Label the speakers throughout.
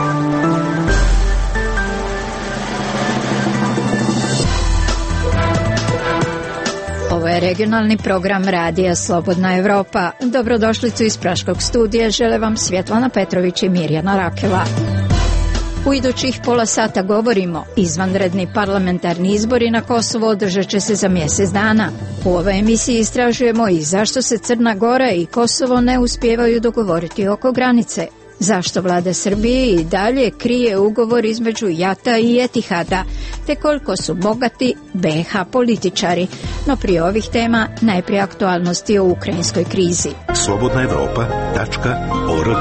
Speaker 1: Ovo je regionalni program radija Slobodna Evropa. Dobrodošlicu iz Praškog studija žele vam Svjetlana Petrović i Mirjana Rakela. U idućih pola sata govorimo, izvanredni parlamentarni izbori na Kosovo održat će se za mjesec dana. U ovoj emisiji istražujemo i zašto se Crna Gora i Kosovo ne uspijevaju dogovoriti oko granice. Zašto vlada Srbije i dalje krije ugovor između JAT-a i Etihada, te koliko su bogati BiH političari. No prije ovih tema najprije aktualnosti o ukrajinskoj krizi.
Speaker 2: slobodnaevropa.org.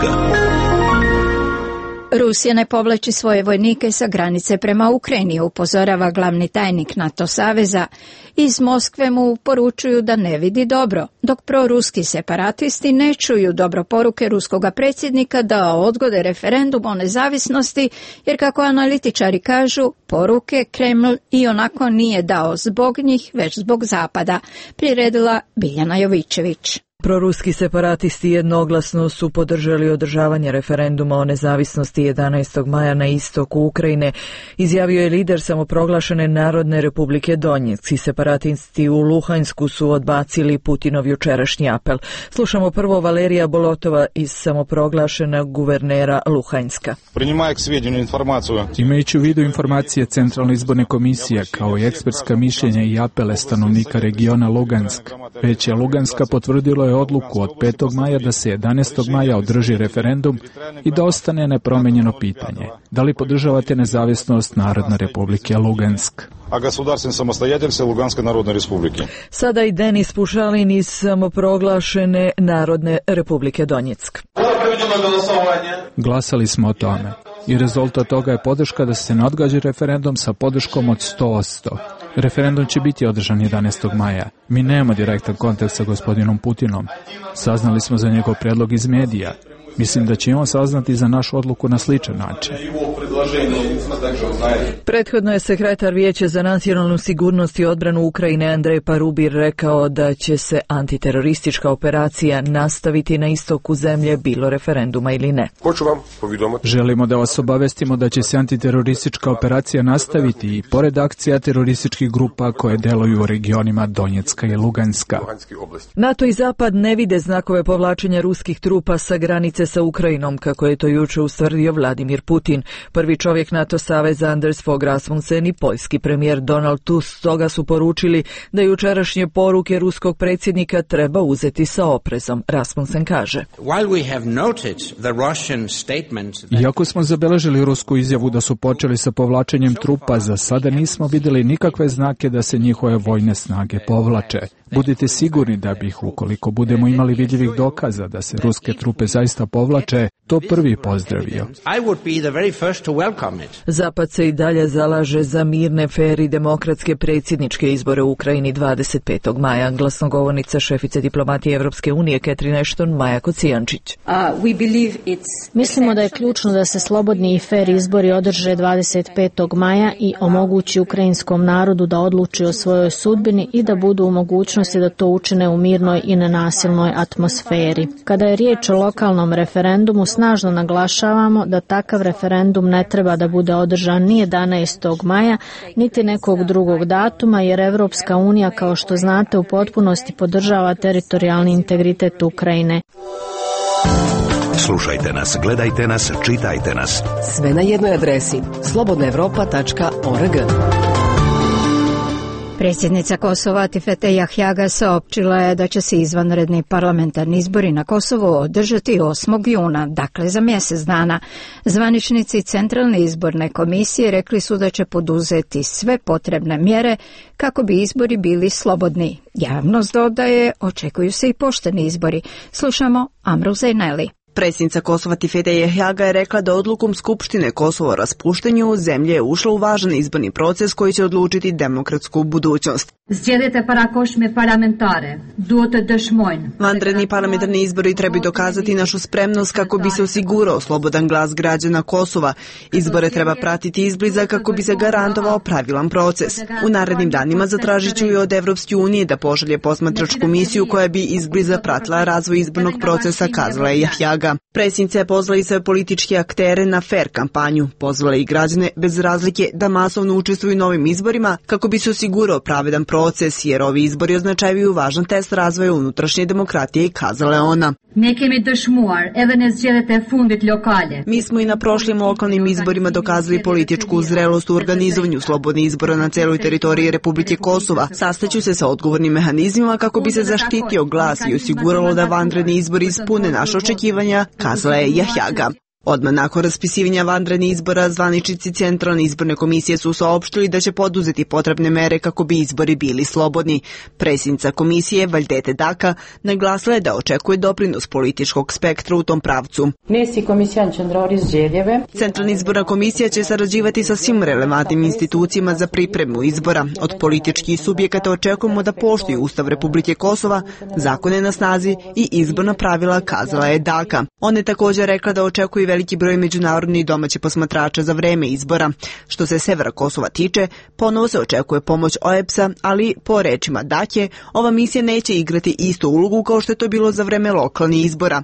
Speaker 1: Rusija ne povlači svoje vojnike sa granice prema Ukrajini, upozorava glavni tajnik NATO saveza. Iz Moskve mu poručuju da ne vidi dobro, dok proruski separatisti ne čuju dobro poruke ruskoga predsjednika da odgode referendum o nezavisnosti, jer kako analitičari kažu, poruke Kreml i onako nije dao zbog njih, već zbog Zapada, priredila Biljana Jovičević.
Speaker 3: Proruski separatisti jednoglasno su podržali održavanje referenduma o nezavisnosti 11. maja na istoku Ukrajine, izjavio je lider samoproglašene Narodne republike Donjeck. I separatisti u Luhansku su odbacili Putinov jučerašnji apel. Slušamo prvo Valerija Bolotova iz samoproglašenog guvernera Luhanska.
Speaker 4: Imajući u vidu informacije Centralne izborne komisije kao i ekspertska mišljenja i apele stanovnika regiona Lugansk, Vijeće Luganska potvrdilo je odluku od 5. maja da se 11. maja održi referendum i da ostane nepromenjeno pitanje. Da li podržavate nezavisnost Narodne republike Lugansk?
Speaker 3: Sada i Denis Pušalin iz samoproglašene Narodne republike Donjeck.
Speaker 4: Glasali smo o tome i rezultat toga je podrška da se ne odgađa referendum sa podrškom od 100%. Referendum će biti održan 11. maja. Mi nemamo direktan kontakt sa gospodinom Putinom. Saznali smo za njegov predlog iz medija. Mislim da će on saznati za našu odluku na sličan način.
Speaker 3: Prethodno je sekretar Vijeća za nacionalnu sigurnost i odbranu Ukrajine Andrej Parubir rekao da će se antiteroristička operacija nastaviti na istoku zemlje, bilo referenduma ili ne.
Speaker 4: Želimo da vas obavestimo da će se antiteroristička operacija nastaviti i pored akcija terorističkih grupa koje deluju u regionima Donjecka i Luganska.
Speaker 3: NATO i Zapad ne vide znakove povlačenja ruskih trupa sa granice sa Ukrajinom, kako je to juče ustvrdio Vladimir Putin. Prvi čovjek NATO saveza Anders Fogh Rasmussen i poljski premijer Donald Tusk stoga su poručili da jučerašnje poruke ruskog predsjednika treba uzeti sa oprezom. Rasmussen kaže:
Speaker 4: Iako smo zabeležili rusku izjavu da su počeli sa povlačenjem trupa, za sada nismo vidjeli nikakve znake da se njihove vojne snage povlače. Budite sigurni da bih, ukoliko budemo imali vidljivih dokaza da se ruske trupe zaista povlače, to prvi pozdravio.
Speaker 3: Zapad se i dalje zalaže za mirne, fer i demokratske predsjedničke izbore u Ukrajini 25. maja. Glasnogovornica šefice diplomatije Evropske unije Catherine Ashton, Maja Kocijančić.
Speaker 5: Mislimo da je ključno da se slobodni i fer izbori održe 25. maja i omogući ukrajinskom narodu da odluči o svojoj sudbini i da budu u mogućnosti da to učine u mirnoj i nenasilnoj atmosferi. Kada je riječ o lokalnom referendumu, snažno naglašavamo da takav referendum ne treba da bude održan ni 11. maja, niti nekog drugog datuma, jer Evropska unija, kao što znate, u potpunosti podržava teritorijalni integritet Ukrajine.
Speaker 2: Slušajte nas, gledajte nas, čitajte nas.
Speaker 6: Sve na jednoj adresi slobodnaevropa.org.
Speaker 1: Predsjednica Kosova Atifete Jahjaga saopćila je da će se izvanredni parlamentarni izbori na Kosovu održati 8. juna, dakle za mjesec dana. Zvaničnici Centralne izborne komisije rekli su da će poduzeti sve potrebne mjere kako bi izbori bili slobodni. Javnost dodaje, očekuju se i pošteni izbori. Slušamo Amru Zejneli.
Speaker 7: Predsjednica Kosova Atifete Jahjaga je rekla da odlukom Skupštine Kosovo o raspuštenju zemlje je ušla u važan izborni proces koji će odlučiti demokratsku budućnost. Vanredni parlamentarni izbori trebaju dokazati našu spremnost kako bi se osigurao slobodan glas građana Kosova. Izbore treba pratiti izbliza kako bi se garantovao pravilan proces. U narednim danima zatražit ću i od Evropske unije da pošalje posmatračku misiju koja bi izbliza pratila razvoj izbornog procesa, kazala je Jahjaga. Jahjaga. Predsjednica je pozvala i sve političke aktere na fair kampanju. Pozvala i građane bez razlike da masovno učestvuju u novim izborima kako bi se osigurao pravedan proces, jer ovi izbori označavaju važan test razvoja unutrašnje demokratije, i kazala je ona. Mi smo i na prošlim lokalnim izborima dokazali političku zrelost u organizovanju slobodnih izbora na celoj teritoriji Republike Kosova. Sastaću se sa odgovornim mehanizmima kako bi se zaštitio glas i osiguralo da vanredni izbori ispune naše očekivanja, kazala je Jahjaga. Odmah nakon raspisivanja vanrednih izbora, zvaničnici Centralne izborne komisije su saopštili da će poduzeti potrebne mere kako bi izbori bili slobodni. Predsjednica komisije, Valdete Daka, naglasila je da očekuje doprinos političkog spektra u tom pravcu. Centralna izborna komisija će sarađivati sa svim relevantnim institucijama za pripremu izbora. Od političkih subjekata očekujemo da poštuju Ustav Republike Kosova, zakone na snazi i izborna pravila, kazala je Daka. Ona je također rekla da očekuje veliki broj međunarodnih i domaćih posmatrača za vreme izbora. Što se severa Kosova tiče, ponovo se očekuje pomoć OEBS-a, ali po rečima Dake, ova misija neće igrati istu ulogu kao što je to bilo za vreme lokalnih izbora.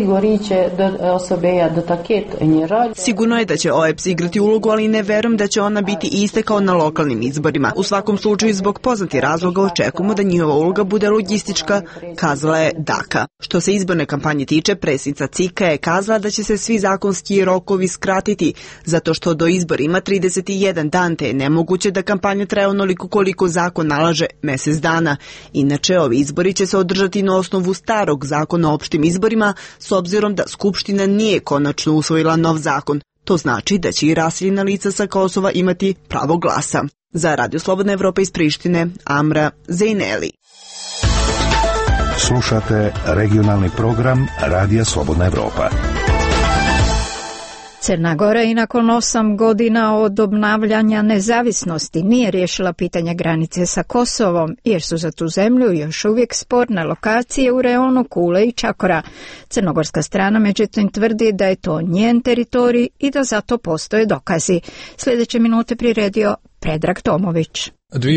Speaker 7: Sigurno je da će OEBS igrati ulogu, ali ne verujem da će ona biti ista kao na lokalnim izborima. U svakom slučaju, zbog poznatih razloga očekujemo da njihova uloga bude logistička, kazala je Daka. Što se izborne kampanje tiče, predsjednica CIK-a je kazala da će se svi zakonski rokovi skratiti, zato što do izbora ima 31 dan, te je nemoguće da kampanja traje onoliko koliko zakon nalaže, mjesec dana. Inače, ovi izbori će se održati na osnovu starog zakona o opštim izborima, s obzirom da Skupština nije konačno usvojila nov zakon. To znači da će i raseljena lica sa Kosova imati pravo glasa. Za Radio Slobodna Evropa iz Prištine, Amra Zejneli.
Speaker 2: Slušate regionalni program Radija Slobodna Evropa.
Speaker 1: Crna Gora i nakon 8 godina od obnavljanja nezavisnosti nije riješila pitanje granice sa Kosovom, jer su za tu zemlju još uvijek sporne lokacije u reonu Kule i Čakora. Crnogorska strana međutim tvrdi da je to njen teritorij i da za to postoje dokazi. Sljedeće minute priredio Predrag Tomović.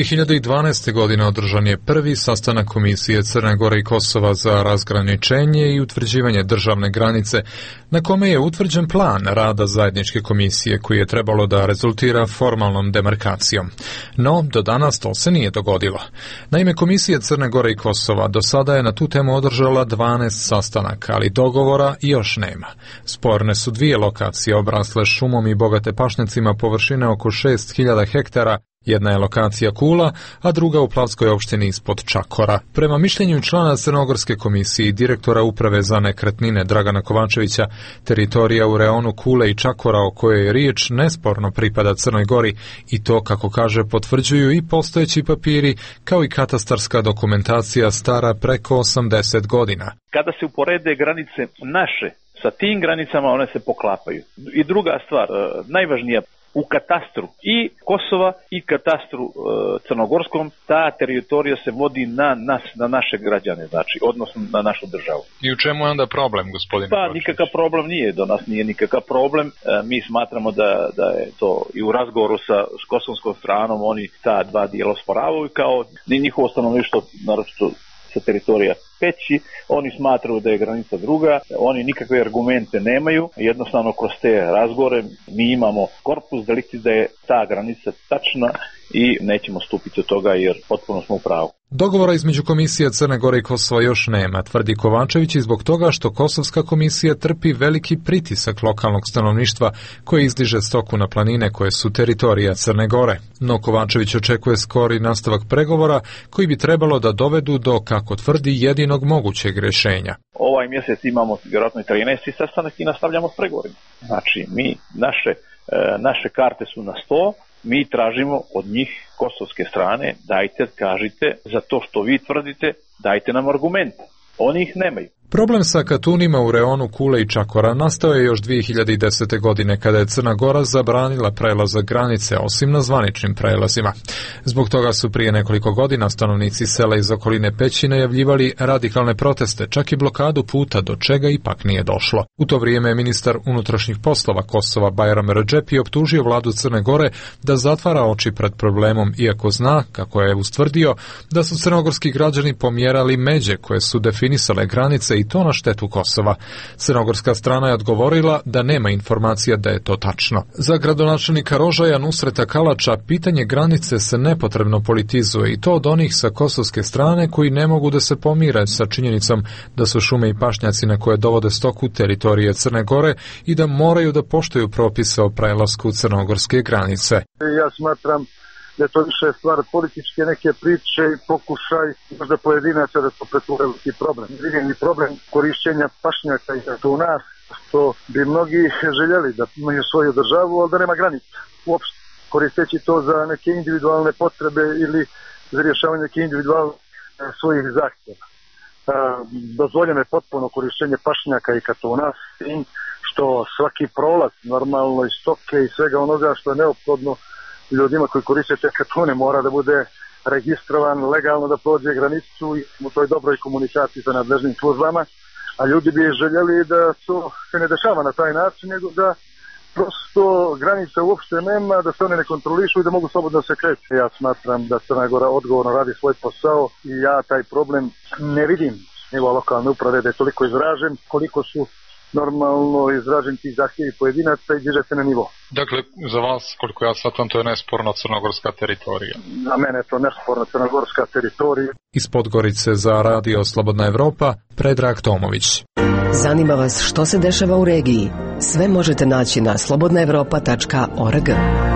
Speaker 8: 2012. godine održan je prvi sastanak Komisije Crne Gore i Kosova za razgraničenje i utvrđivanje državne granice, na kome je utvrđen plan rada zajedničke komisije koji je trebalo da rezultira formalnom demarkacijom. No, do danas to se nije dogodilo. Naime, Komisija Crne Gore i Kosova do sada je na tu temu održala 12 sastanaka, ali dogovora još nema. Sporne su dvije lokacije obrasle šumom i bogate pašnjacima površine oko 6000 hektara. Jedna je lokacija Kula, a druga u Plavskoj opštini ispod Čakora. Prema mišljenju člana Crnogorske komisije i direktora uprave za nekretnine Dragana Kovačevića, teritorija u reonu Kule i Čakora o kojoj je riječ nesporno pripada Crnoj Gori i to, kako kaže, potvrđuju i postojeći papiri kao i katastarska dokumentacija stara preko 80 godina.
Speaker 9: Kada se uporede granice naše sa tim granicama, one se poklapaju. I druga stvar, najvažnija, u katastru i Kosova i katastru crnogorskom ta teritorija se vodi na nas, na naše građane, znači, odnosno na našu državu.
Speaker 8: I u čemu je onda problem, gospodine?
Speaker 9: Pa nikakav problem nije, do nas nije nikakav problem. Mi smatramo da je to i u razgovoru s kosovskom stranom, oni ta dva dijela osporavaju kao njihovo stanovništvo, naročito sa teritorija Peći, oni smatraju da je granica druga, oni nikakve argumente nemaju, jednostavno kroz te razgovore mi imamo korpus delikti da je ta granica tačna i nećemo stupiti od toga jer potpuno smo u pravu.
Speaker 8: Dogovora između Komisije Crne Gore i Kosova još nema, tvrdi Kovačević, i zbog toga što Kosovska komisija trpi veliki pritisak lokalnog stanovništva koje izdiže stoku na planine koje su teritorija Crne Gore. No Kovačević očekuje skori nastavak pregovora koji bi trebalo da dovedu do, kako tvrdi, jedinog mogućeg rješenja.
Speaker 9: Ovaj mjesec imamo vjerojatno i 13. sastanak i nastavljamo s pregovorima. Znači, naše karte su na 100, mi tražimo od njih, kosovske strane, dajte, kažite, za to što vi tvrdite, dajte nam argumente. Oni ih nemaju.
Speaker 8: Problem sa katunima u reonu Kule i Čakora nastao je još 2010. godine kada je Crna Gora zabranila prelazak granice osim na zvaničnim prelazima. Zbog toga su prije nekoliko godina stanovnici sela iz okoline Peći najavljivali radikalne proteste, čak i blokadu puta, do čega ipak nije došlo. U to vrijeme je ministar unutrašnjih poslova Kosova Bajram Redžepi optužio vladu Crne Gore da zatvara oči pred problemom, iako zna, kako je ustvrdio, da su crnogorski građani pomjerali međe koje su definisale granice i to na štetu Kosova. Crnogorska strana je odgovorila da nema informacija da je to tačno. Za gradonačelnika Rožaja Nusreta Kalača pitanje granice se nepotrebno politizuje i to od onih sa kosovske strane koji ne mogu da se pomire sa činjenicom da su šume i pašnjaci na koje dovode stoku teritorije Crne Gore i da moraju da poštuju propise o prelasku crnogorske granice.
Speaker 10: Ja smatram da je to više stvar političke neke priče i pokušaj možda pojedinaca da to pretvore veliki problem. Vidim problem korišćenja pašnjaka i u nas, što bi mnogi željeli da imaju svoju državu, ali da nema granica uopšte. Koristeći to za neke individualne potrebe ili za rješavanje neke individualne svojih zahtjeva. Dozvoljeno je potpuno korištenje pašnjaka i katuna, što svaki prolaz normalno i stoke i svega onoga što je neophodno ljudima koji koriste te katune mora da bude registrovan, legalno da prođe granicu i u toj dobroj komunikaciji sa nadležnim službama, a ljudi bi željeli da to se ne dešava na taj način, nego da prosto granica uopšte nema, da se one ne kontrolišu i da mogu slobodno se kreći. Ja smatram da Crna Gora odgovorno radi svoj posao i ja taj problem ne vidim nivo lokalne uprave da je toliko izražen, koliko su normalno izraženi ti zahtjevi pojedinaca i diže se na nivo.
Speaker 11: Dakle, za vas, koliko ja shvatam, to je nesporna crnogorska teritorija.
Speaker 10: Za mene je to nesporna crnogorska teritorija.
Speaker 8: Iz Podgorice za Radio Slobodna Evropa, Predrag Tomović.
Speaker 6: Zanima vas što se dešava u regiji? Sve možete naći na slobodnaevropa.org.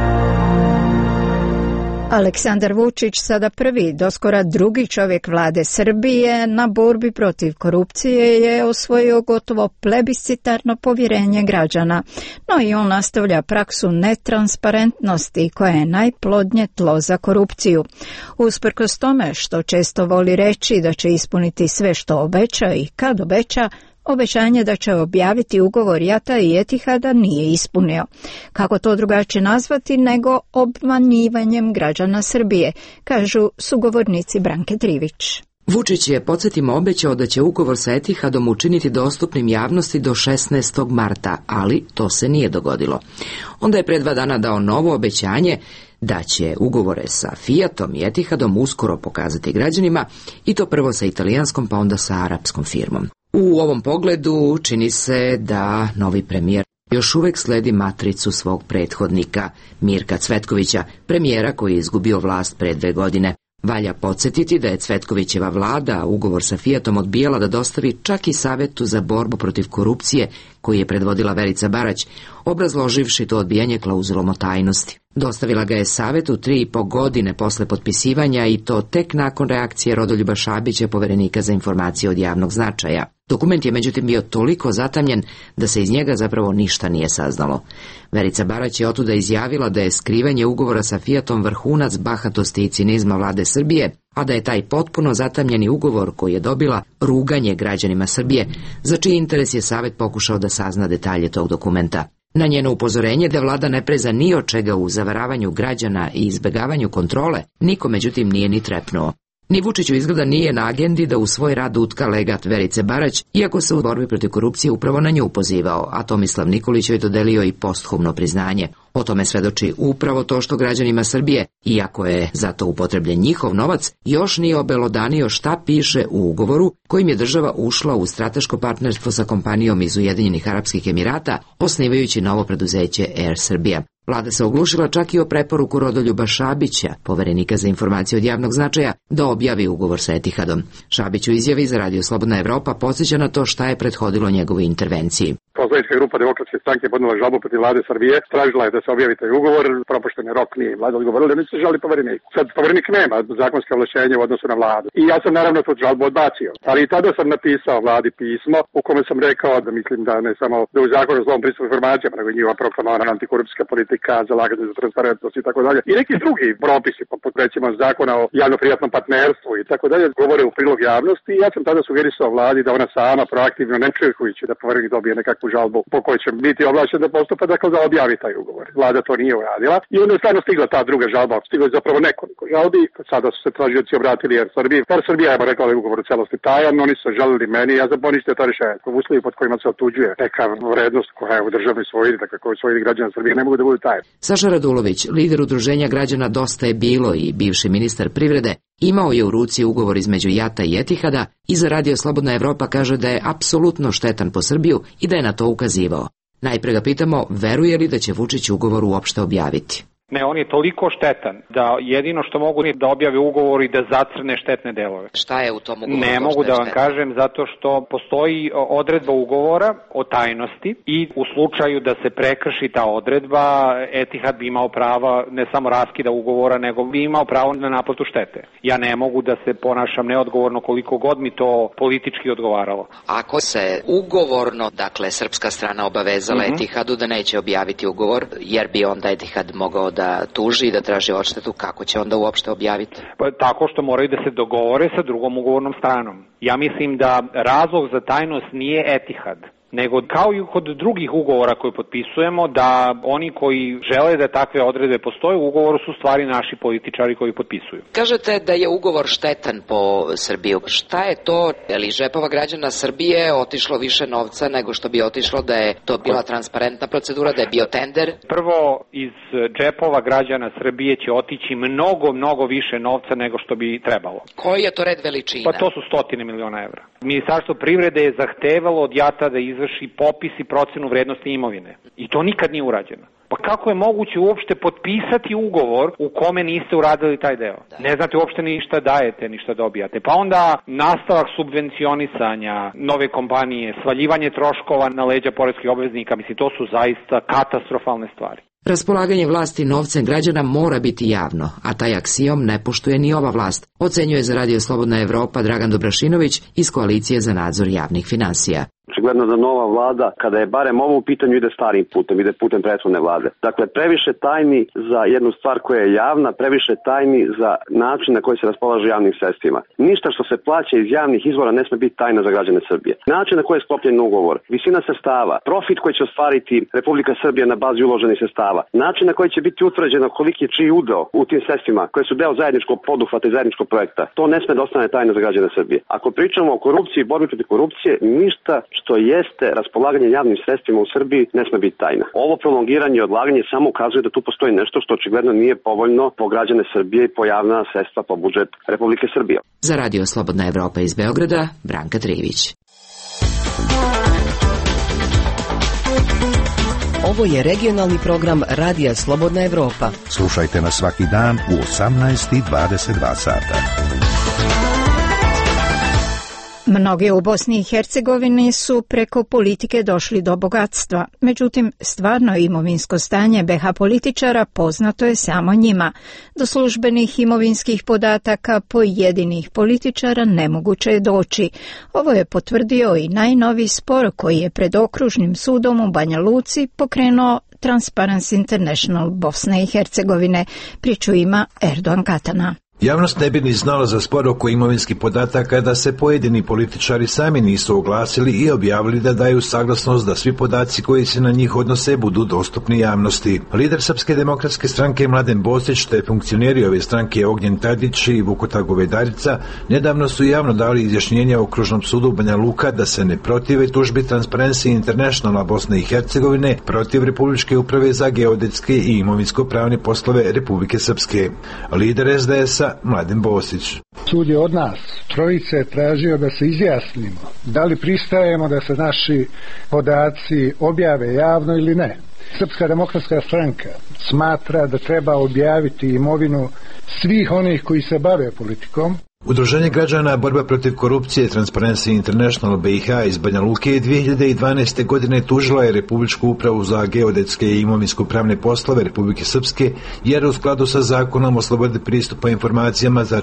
Speaker 1: Aleksandar Vučić, sada prvi, doskora drugi čovjek vlade Srbije, na borbi protiv korupcije je osvojio gotovo plebiscitarno povjerenje građana, no i on nastavlja praksu netransparentnosti koja je najplodnije tlo za korupciju. Usprkos tome što često voli reći da će ispuniti sve što obeća i kad obeća, obećanje da će objaviti ugovor JAT-a i Etihada nije ispunio. Kako to drugačije nazvati nego obmanjivanjem građana Srbije, kažu sugovornici Branke Trivić.
Speaker 12: Vučić je, podsjetimo, obećao da će ugovor sa Etihadom učiniti dostupnim javnosti do 16. marta, ali to se nije dogodilo. Onda je pre 2 dana dao novo obećanje da će ugovore sa Fiatom i Etihadom uskoro pokazati građanima, i to prvo sa italijanskom pa onda sa arapskom firmom. U ovom pogledu čini se da novi premijer još uvijek sledi matricu svog prethodnika, Mirka Cvetkovića, premijera koji je izgubio vlast pre 2 godine. Valja podsjetiti da je Cvetkovićeva vlada ugovor sa Fiatom odbijala da dostavi čak i Savetu za borbu protiv korupcije koji je predvodila Verica Barać, obrazloživši to odbijanje klauzulom o tajnosti. Dostavila ga je Savetu 3,5 godine posle potpisivanja i to tek nakon reakcije Rodoljuba Šabića, poverenika za informacije od javnog značaja. Dokument je međutim bio toliko zatamljen da se iz njega zapravo ništa nije saznalo. Verica Barać je otuda izjavila da je skrivanje ugovora sa Fiatom vrhunac bahatosti i cinizma vlade Srbije, a da je taj potpuno zatamljeni ugovor koji je dobila ruganje građanima Srbije, za čiji interes je Savet pokušao da sazna detalje tog dokumenta. Na njeno upozorenje da vlada ne preza ni od čega u zavaravanju građana i izbegavanju kontrole, niko međutim nije ni trepnuo. Ni Vučiću izgleda nije na agendi da u svoj rad utka legat Verice Barać, iako se u borbi protiv korupcije upravo na nju pozivao, a Tomislav Nikolić joj dodelio i posthumno priznanje. O tome svedoči upravo to što građanima Srbije, iako je za to upotrebljen njihov novac, još nije obelodanio šta piše u ugovoru kojim je država ušla u strateško partnerstvo sa kompanijom iz Ujedinjenih Arapskih Emirata, osnivajući novo preduzeće Air Srbija. Vlada se oglušila čak i o preporuku Rodoljuba Šabića, poverenika za informacije od javnog značaja, da objavi ugovor sa Etihadom. Šabić u izjavi za Radio Slobodna Evropa podsjeća na to šta je prethodilo njegovoj intervenciji.
Speaker 13: Poslanička grupa Demokratske stranke podnijela žalbu protiv vlade Srbije, tražila je da se objavi taj ugovor, propušten je rok, nije vlada odgovorila, da se žali poverenik. Sad poverenik nema zakonske ovlašćenje u odnosu na vladu. I ja sam naravno tu žalbu odbacio. Ali i tada sam napisao vladi pismo u kome sam rekao da mislim da ne samo da u zakonu o slobodnom pristupu informacijama, nego i njihova proklamovana antikorupcijska politika, zalaganje za transparentnost i tako dalje. I neki drugi propisi, poput recimo zakona o javno-privatnom partnerstvu i tako dalje, govore u prilog javnosti. I ja sam tada sugerisao vladi da ona sama proaktivno, ne čekajući da poverenik dobije nekakvu žalbu po kojoj će biti ovlašćen da postupa, dakle da objavi taj ugovor. Vlada to nije uradila i onda je stvarno stigla ta druga žalba, stigla je zapravo nekoliko žalbi, sada su se tražioci obratili Air Srbiji. Air Srbija je rekla da je ugovor u celosti tajan, oni su žalili meni, ja sam poništio to rješenje. Uslovi pod kojima se otuđuje neka vrednost koja je u državnoj svojini, dakle koju svojini građana Srbije, ne mogu da budu tajni.
Speaker 12: Saša Radulović, lider udruženja građana Dosta je bilo i bivši ministar privrede, Imao je u ruci ugovor između JAT-a i Etihada i za Radio Slobodna Evropa kaže da je apsolutno štetan po Srbiju i da je na to ukazivao. Najpre ga pitamo, veruje li da će Vučić ugovor uopšte objaviti?
Speaker 14: Ne, on je toliko štetan da jedino što mogu je da objave ugovor i da zacrne štetne delove.
Speaker 12: Šta je u tom ugovoru?
Speaker 14: Ne mogu da vam kažem zato što postoji odredba ugovora o tajnosti i u slučaju da se prekrši ta odredba, Etihad bi imao prava ne samo raskida ugovora, nego bi imao pravo na naplatu štete. Ja ne mogu da se ponašam neodgovorno koliko god mi to politički odgovaralo.
Speaker 12: Ako se ugovorno, dakle, srpska strana obavezala Etihadu da neće objaviti ugovor, jer bi onda Etihad mogao da tuži i da traži odštetu, kako će onda uopšte objaviti?
Speaker 14: Pa, tako što moraju da se dogovore sa drugom ugovornom stranom. Ja mislim da razlog za tajnost nije Etihad, nego kao i kod drugih ugovora koje potpisujemo, da oni koji žele da takve odredbe postoje u ugovoru su stvari naši političari koji potpisuju.
Speaker 12: Kažete da je ugovor štetan po Srbiju. Šta je to? Je li žepova građana Srbije otišlo više novca nego što bi otišlo da je to bila transparentna procedura, da je bio tender?
Speaker 14: Prvo, iz džepova građana Srbije će otići mnogo više novca nego što bi trebalo.
Speaker 12: Koji je to red veličina?
Speaker 14: Pa to su 100 miliona evra. Ministarstvo privrede je zahtevalo od JAT-a da izvrši popis i procenu vrednosti imovine. I to nikad nije urađeno. Pa kako je moguće uopšte potpisati ugovor u kome niste uradili taj deo? Ne znate uopšte ništa dajete, ništa dobijate. Pa onda nastavak subvencionisanja nove kompanije, svaljivanje troškova na leđa poreskih obveznika, mislim, to su zaista katastrofalne stvari.
Speaker 12: Raspolaganje vlasti novcem građana mora biti javno, a taj aksijom ne poštuje ni ova vlast, ocenjuje za Radio Slobodna Evropa Dragan Dobrašinović iz Koalicije za nadzor javnih finansija.
Speaker 15: Očigledno da nova vlada, kada je barem ovo u pitanju, ide starim putem, ide putem prethodne vlade. Dakle, previše tajni za jednu stvar koja je javna, previše tajni za način na koji se raspolaže javnim sredstvima. Ništa što se plaća iz javnih izvora ne sme biti tajna za građane Srbije. Način na koji je sklopljen ugovor, visina sredstava, profit koji će ostvariti Republika Srbija na bazi uloženih sredstava, način na koji će biti utvrđeno koliki je čiji udeo u tim sredstvima koje su deo zajedničkog poduhvata i zajedničkog projekta, to ne sme da ostane tajna za građane Srbije. Ako pričamo o korupciji i borbi protiv korupcije, ništa što jeste raspolaganje javnim sredstvima u Srbiji ne sme biti tajna. Ovo prolongiranje i odlaganje samo ukazuje da tu postoji nešto što očigledno nije povoljno po građane Srbije i po javna sredstva po budžet Republike Srbije.
Speaker 12: Za Radio Slobodna Evropa iz Beograda, Branka Trivić.
Speaker 6: Ovo je regionalni program Radija Slobodna Evropa.
Speaker 2: Slušajte nas svaki dan u 18:22 sata.
Speaker 1: Mnogi u Bosni i Hercegovini su preko politike došli do bogatstva, međutim stvarno imovinsko stanje BiH političara poznato je samo njima. Do službenih imovinskih podataka pojedinih političara nemoguće je doći. Ovo je potvrdio i najnoviji spor koji je pred okružnim sudom u Banja Luci pokrenuo Transparency International Bosne i Hercegovine. Priču ima Erdogan Katana.
Speaker 16: Javnost ne bi ni znala za spor oko imovinskih podataka da se pojedini političari sami nisu oglasili i objavili da daju saglasnost da svi podaci koji se na njih odnose budu dostupni javnosti. Lider Srpske demokratske stranke Mladen Bosić te funkcioneri ove stranke Ognjen Tadić i Vukotar Govedarica nedavno su javno dali izjašnjenja okružnom sudu Banja Luka da se ne protive tužbi Transparency Internationala Bosne i Hercegovine protiv Republičke uprave za geodetske i imovinsko-pravne poslove Republike Srpske. Lider SDS-a Mladen Bosić.
Speaker 17: Sud je od nas trojice tražio da se izjasnimo da li pristajemo da se naši podaci objave javno ili ne. Srpska demokratska stranka smatra da treba objaviti imovinu svih onih koji se bave politikom.
Speaker 16: Udruženje građana Borba protiv korupcije Transparency International BiH iz Banja Luke 2012. godine tužila je Republičku upravu za geodetske i imovinsko-pravne poslove Republike Srpske jer u skladu sa zakonom o slobodi pristupa informacijama za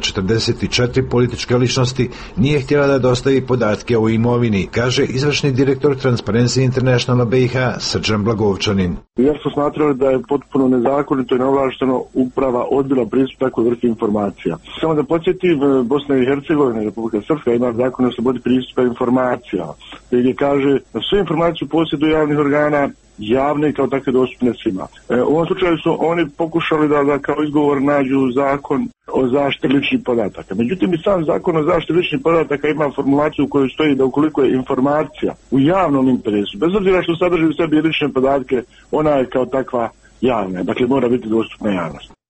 Speaker 16: 44 političke ličnosti nije htjela da dostavi podatke o imovini, kaže izvršni direktor Transparency International BiH Srđan Blagovčanin.
Speaker 10: Jer su smatrali da je potpuno nezakonito i neovlašteno uprava odbila pristup takvoj vrsti informacija. Samo da podsjetim, Bosna i Hercegovina i Republika Srpska ima zakon o slobodi pristupa informacija, gdje kaže da sve informacije u posjedu javnih organa javne i kao takve dostupne svima. U ovom slučaju su oni pokušali da kao izgovor nađu zakon o zaštiti ličnih podataka. Međutim, i sam zakon o zaštiti ličnih podataka ima formulaciju u kojoj stoji da ukoliko je informacija u javnom interesu, bez obzira što sadrži u sebi lične podatke, ona je kao takva javna. Dakle, mora biti dostupna javnost.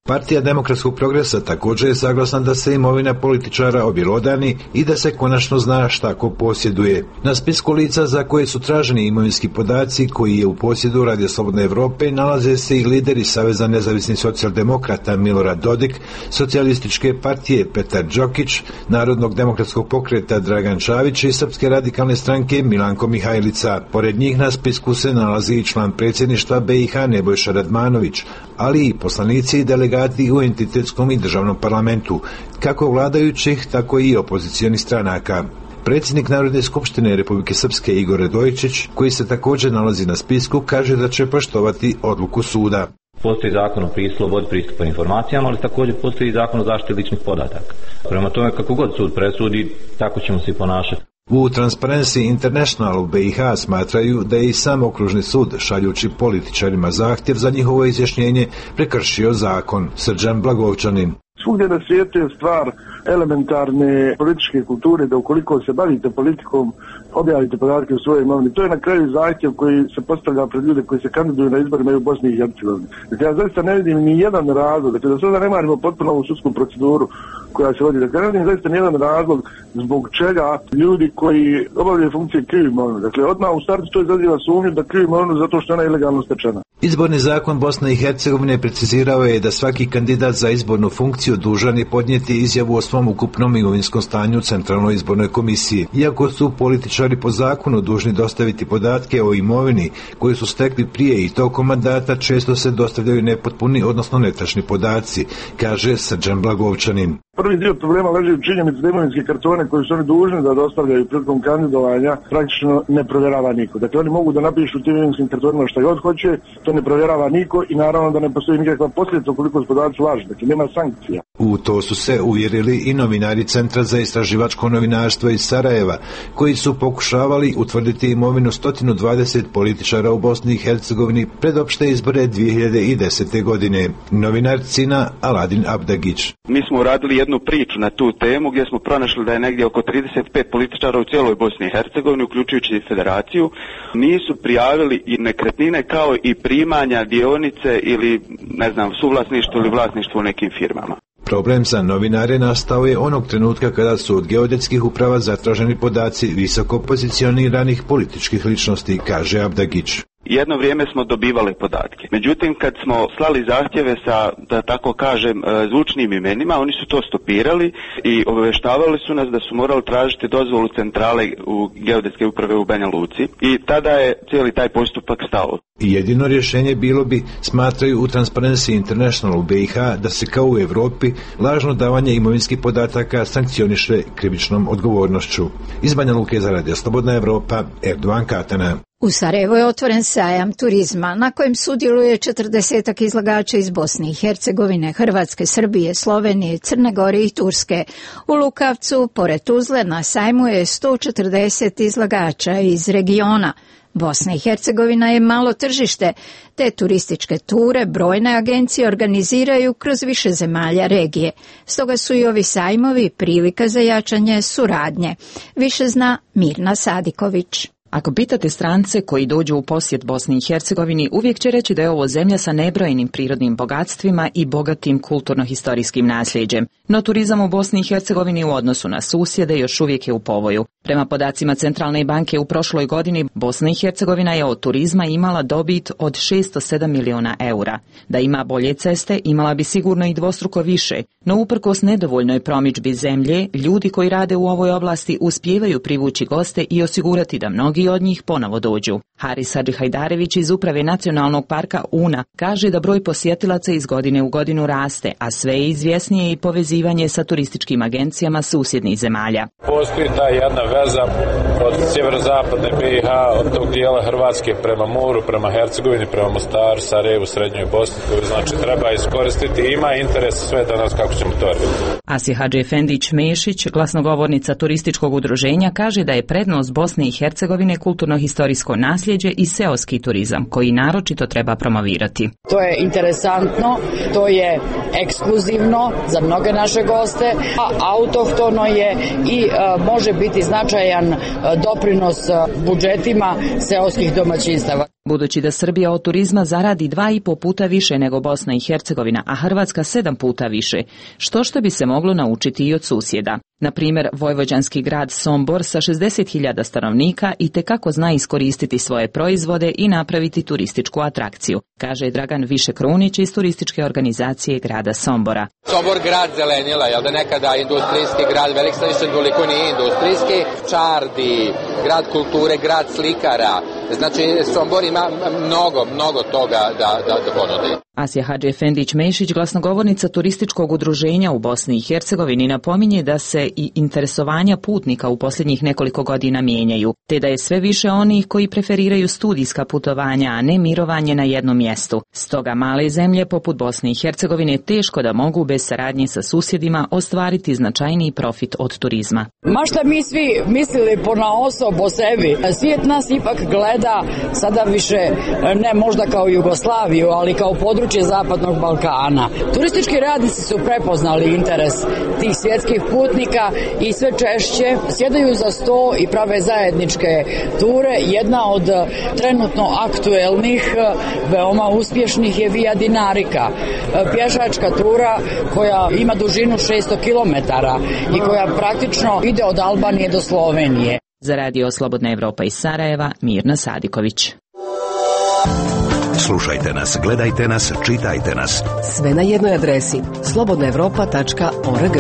Speaker 16: Partija demokratskog progresa također je saglasna da se imovina političara objelodani i da se konačno zna šta ko posjeduje. Na spisku lica za koje su traženi imovinski podaci koji je u posjedu Radio Slobodne Evrope nalaze se i lideri Saveza nezavisnih socijaldemokrata Milorad Dodik, Socijalističke partije Petar Đokić, Narodnog demokratskog pokreta Dragan Čavić i Srpske radikalne stranke Milanko Mihajlica. Pored njih na spisku se nalazi i član predsjedništva BiH Nebojša Radmanović, ali i poslanici i delegati u entitetskom i državnom parlamentu, kako vladajućih, tako i opozicionih stranaka. Predsjednik Narodne skupštine Republike Srpske Igor Radojičić, koji se također nalazi na spisku, kaže da će poštovati odluku suda.
Speaker 18: Postoji zakon o slobodi pristupa informacijama, ali također postoji zakon o zaštiti ličnih podataka. Prema tome, kako god sud presudi, tako ćemo se i ponašati.
Speaker 16: U Transparency International u BiH smatraju da je i sam okružni sud, šaljući političarima zahtjev za njihovo izjašnjenje, prekršio zakon. Srđan Blagovčanin.
Speaker 10: Svugdje na svijetu je stvar elementarne političke kulture da ukoliko se bavite politikom, objavite podatke u svojoj imovini. To je na kraju zahtjev koji se postavlja pred ljude koji se kandiduju na izborima i u Bosni i Hercegovini. Dakle, ja zaista ne vidim ni jedan razlog, dakle, da sada ne marimo potpuno ovu sudsku proceduru koja se vodi. Dakle, ne vidim zaista ni jedan razlog zbog čega ljudi koji obavljaju funkcije kriju imovinu. Dakle, odmah u startu to izaziva sumnju da kriju imovinu zato što ona je ilegalno stečena.
Speaker 16: Izborni zakon Bosne i Hercegovine precizirao je da svaki kandidat za izbornu funkciju dužan je podnijeti izjavu o svom ukupnom imovinskom stanju Centralnoj izbornoj komisiji. Iako su političari po zakonu dužni dostaviti podatke o imovini koju su stekli prije i tokom mandata, često se dostavljaju nepotpuni, odnosno netačni podaci, kaže Srđan Blagovčanin.
Speaker 10: Prvi dio problema leži u činjenici da imovinske kartone koje su oni dužni da dostavljaju prilikom kandidovanja praktično ne provjerava niko. Dakle, oni mogu da napišu tim imovinskim kartonima što god hoće, to ne provjerava niko i naravno da ne postoji nikakva posljedica ukoliko su podaci lažni. Dakle, nema sankcija.
Speaker 16: U to su se uvjerili i novinari Centra za istraživačko novinarstvo iz Sarajeva, koji su pokušavali utvrditi imovinu 120 političara u Bosni i Hercegovini pred opšte izbore 2010. godine. Novinar CINA Aladin Abdagić.
Speaker 19: Mi smo uradili jednu priču na tu temu gdje smo pronašli da je negdje oko 35 političara u cijeloj Bosni i Hercegovini, uključujući i federaciju, nisu prijavili i nekretnine kao i primanja, dionice ili, ne znam, suvlasništvo ili vlasništvo u nekim firmama.
Speaker 16: Problem za novinare nastao je onog trenutka kada su od geodetskih uprava zatraženi podaci visoko pozicioniranih političkih ličnosti, kaže Abdagić.
Speaker 19: Jedno vrijeme smo dobivali podatke. Međutim, kad smo slali zahtjeve sa, da tako kažem, zvučnim imenima, oni su to stopirali i obavještavali su nas da su morali tražiti dozvolu centrale u geodetske uprave u Banja Luci i tada je cijeli taj postupak stao.
Speaker 16: Jedino rješenje bilo bi, smatraju u Transparency International u BiH, da se kao u Europi lažno davanje imovinskih podataka sankcioniše krivičnom odgovornošću. Iz Banja Luke za Radio Slobodna Evropa, Erdovan Katana.
Speaker 1: U Sarajevu je otvoren sajam turizma na kojem sudjeluje 40 izlagača iz Bosne i Hercegovine, Hrvatske, Srbije, Slovenije, Crne Gore i Turske. U Lukavcu, pored Tuzle, na sajmu je 140 izlagača iz regiona. Bosna i Hercegovina je malo tržište, te turističke ture brojne agencije organiziraju kroz više zemalja regije. Stoga su i ovi sajmovi prilika za jačanje suradnje. Više zna Mirna Sadiković.
Speaker 20: Ako pitate strance koji dođu u posjet Bosni i Hercegovini, uvijek će reći da je ovo zemlja sa nebrojenim prirodnim bogatstvima i bogatim kulturno-historijskim nasljeđem. No turizam u Bosni i Hercegovini u odnosu na susjede još uvijek je u povoju. Prema podacima Centralne banke u prošloj godini, Bosna i Hercegovina je od turizma imala dobit od 607 miliona eura. Da ima bolje ceste, imala bi sigurno i dvostruko više, no uprkos nedovoljnoj promidžbi zemlje, ljudi koji rade u ovoj oblasti uspijevaju privući goste i osigurati da mnogi od njih ponovo dođu. Haris Hadžihajdarević iz uprave Nacionalnog parka Una kaže da broj posjetilaca iz godine u godinu raste, a sve je izvjesnije i povezivanje sa turističkim agencijama susjednih zemalja.
Speaker 21: Postoji ta jedna veza od sjeverozapadne BiH, od tog dijela Hrvatske prema moru, prema Hercegovini, prema Mostaru, Sarajevu, Srednjoj Bosni, koju znači treba iskoristiti. Ima interes sve danas kako ćemo to raditi.
Speaker 20: Asija Hadžiefendić Mešić, glasnogovornica turističkog udruženja, kaže da je prednost Bosne i Hercegovine kulturno-historijsko nasljeđe i seoski turizam, koji naročito treba promovirati.
Speaker 22: To je interesantno, to je ekskluzivno za mnoge naše goste, a autohtono je i može biti značajan doprinos budžetima seoskih domaćinstava.
Speaker 20: Budući da Srbija od turizma zaradi 2,5 puta više nego Bosna i Hercegovina, a Hrvatska 7 puta više, što bi se moglo naučiti i od susjeda. Na primjer, vojvođanski grad Sombor sa 60.000 stanovnika itekako zna iskoristiti svoje proizvode i napraviti turističku atrakciju, kaže Dragan Višekrunić iz turističke organizacije grada Sombora.
Speaker 3: Sombor grad zelenila, jel da nekada industrijski grad, velik sad toliko nije industrijski, Čardi, grad kulture, grad slikara, znači Sombor ima mnogo toga da ponudi.
Speaker 20: Asja Hadžiefendić-Mešić, glasnogovornica turističkog udruženja u Bosni i Hercegovini, napominje da se i interesovanja putnika u posljednjih nekoliko godina mijenjaju, te da je sve više onih koji preferiraju studijska putovanja, a ne mirovanje na jednom mjestu. Stoga male zemlje poput Bosne i Hercegovine teško da mogu bez saradnje sa susjedima ostvariti značajniji profit od turizma.
Speaker 22: Ma šta mi svi mislili ponaosob o sebi, svijet nas ipak gleda sada više ne možda kao Jugoslaviju, ali kao područje Zapadnog Balkana. Turistički radnici su prepoznali interes tih svjetskih putnika i sve češće sjedaju za sto i prave zajedničke ture. Jedna od trenutno aktuelnih, veoma uspješnih je Via Dinarica, pješačka tura koja ima dužinu 600 km i koja praktično ide od Albanije do Slovenije.
Speaker 20: Za Radio Slobodna Evropa iz Sarajeva, Mirna Sadiković.
Speaker 2: Slušajte nas, gledajte nas, čitajte nas.
Speaker 6: Sve na jednoj adresi slobodnaevropa.org.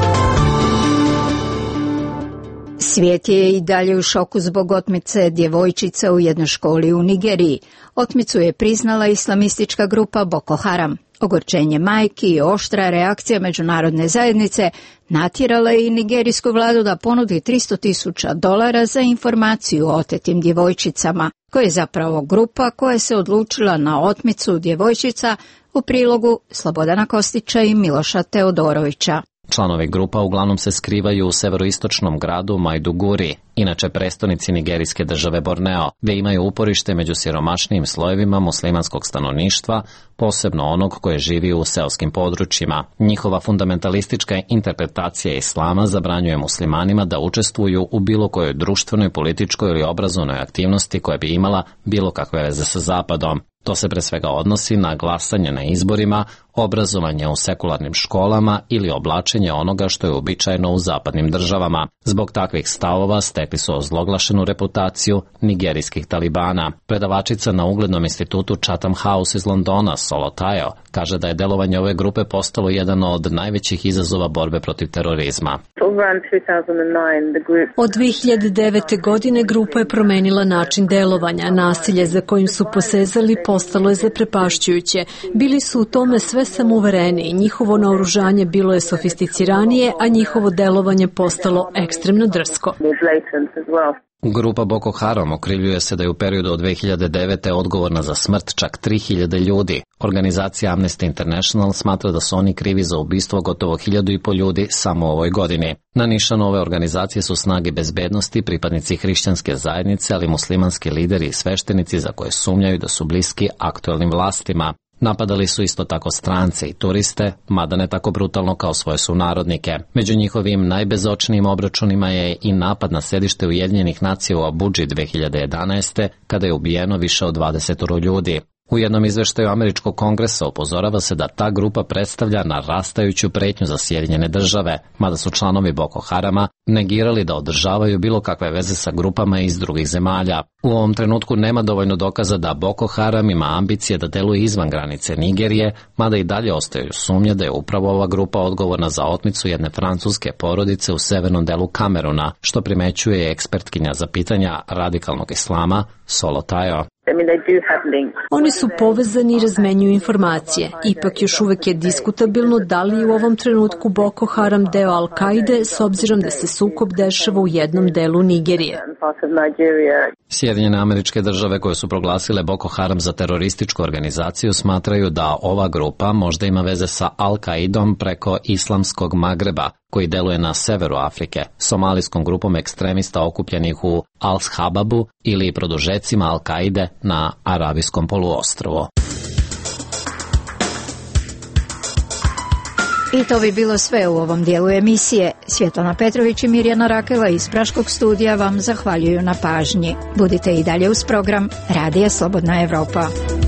Speaker 1: Svijet je i dalje u šoku zbog otmice djevojčica u jednoj školi u Nigeriji. Otmicu je priznala islamistička grupa Boko Haram. Ogorčenje majki i oštra reakcija međunarodne zajednice natjerala je i nigerijsku vladu da ponudi $300,000 za informaciju o otetim djevojčicama, koja je zapravo grupa koja se odlučila na otmicu djevojčica, u prilogu Slobodana Kostića i Miloša Teodorovića.
Speaker 4: Članovi grupa uglavnom se skrivaju u severoistočnom gradu Maiduguri, inače prestonici nigerijske države Borneo, gdje imaju uporište među siromašnijim slojevima muslimanskog stanovništva, posebno onog koje živi u seoskim područjima. Njihova fundamentalistička interpretacija islama zabranjuje muslimanima da učestvuju u bilo kojoj društvenoj, političkoj ili obrazovnoj aktivnosti koja bi imala bilo kakve veze sa Zapadom. To se pre svega odnosi na glasanje na izborima, obrazovanje u sekularnim školama ili oblačenje onoga što je uobičajeno u zapadnim državama. Zbog takvih stavova stekli su ozloglašenu reputaciju nigerijskih talibana. Predavačica na uglednom institutu Chatham House iz Londona, Solotayo, kaže da je delovanje ove grupe postalo jedan od najvećih izazova borbe protiv terorizma.
Speaker 23: Od 2009. godine grupa je promenila način delovanja. Nasilje za kojim su posezali postalo je zaprepašćujuće. Bili su u tome sve samouvereniji. Njihovo naoružanje bilo je sofisticiranije, a njihovo delovanje postalo ekstremno drsko.
Speaker 4: Grupa Boko Haram okrivljuje se da je u periodu od 2009. odgovorna za smrt čak 3000 ljudi. Organizacija Amnesty International smatra da su oni krivi za ubistvo gotovo 1500 ljudi samo u ovoj godini. Na nišanu ove organizacije su snage bezbednosti, pripadnici hrišćanske zajednice, ali muslimanski lideri i sveštenici za koje sumnjaju da su bliski aktuelnim vlastima. Napadali su isto tako strance i turiste, mada ne tako brutalno kao svoje sunarodnike. Među njihovim najbezočnijim obračunima je i napad na sedište Ujedinjenih nacija u Abudži 2011. kada je ubijeno više od 20 ljudi. U jednom izveštaju Američkog kongresa upozorava se da ta grupa predstavlja narastajuću pretnju za Sjedinjene države, mada su članovi Boko Harama negirali da održavaju bilo kakve veze sa grupama iz drugih zemalja. U ovom trenutku nema dovoljno dokaza da Boko Haram ima ambicije da deluje izvan granice Nigerije, mada i dalje ostaju sumnje da je upravo ova grupa odgovorna za otmicu jedne francuske porodice u severnom delu Kameruna, što primećuje ekspertkinja za pitanja radikalnog islama Solotayo.
Speaker 23: Oni su povezani i razmenjuju informacije. Ipak još uvijek je diskutabilno da li je u ovom trenutku Boko Haram deo Al-Kaide s obzirom da se sukob dešava u jednom delu Nigerije.
Speaker 4: Sjedinjene Američke Države koje su proglasile Boko Haram za terorističku organizaciju smatraju da ova grupa možda ima veze sa Al-Kaidom preko islamskog Magreba, koji deluje na severu Afrike, somalijskom grupom ekstremista okupljenih u Al-Shababu ili produžecima Al-Kaide na Arabijskom poluostrvu.
Speaker 1: I to bi bilo sve u ovom dijelu emisije. Svjetlana Petrović i Mirjana Rakela iz Praškog studija vam zahvaljuju na pažnji. Budite i dalje uz program Radija Slobodna Evropa.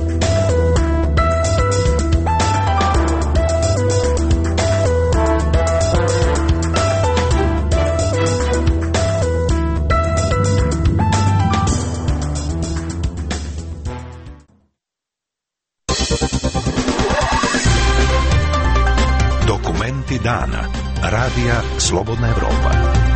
Speaker 2: Dokumenti dana. Radija Slobodna Evropa.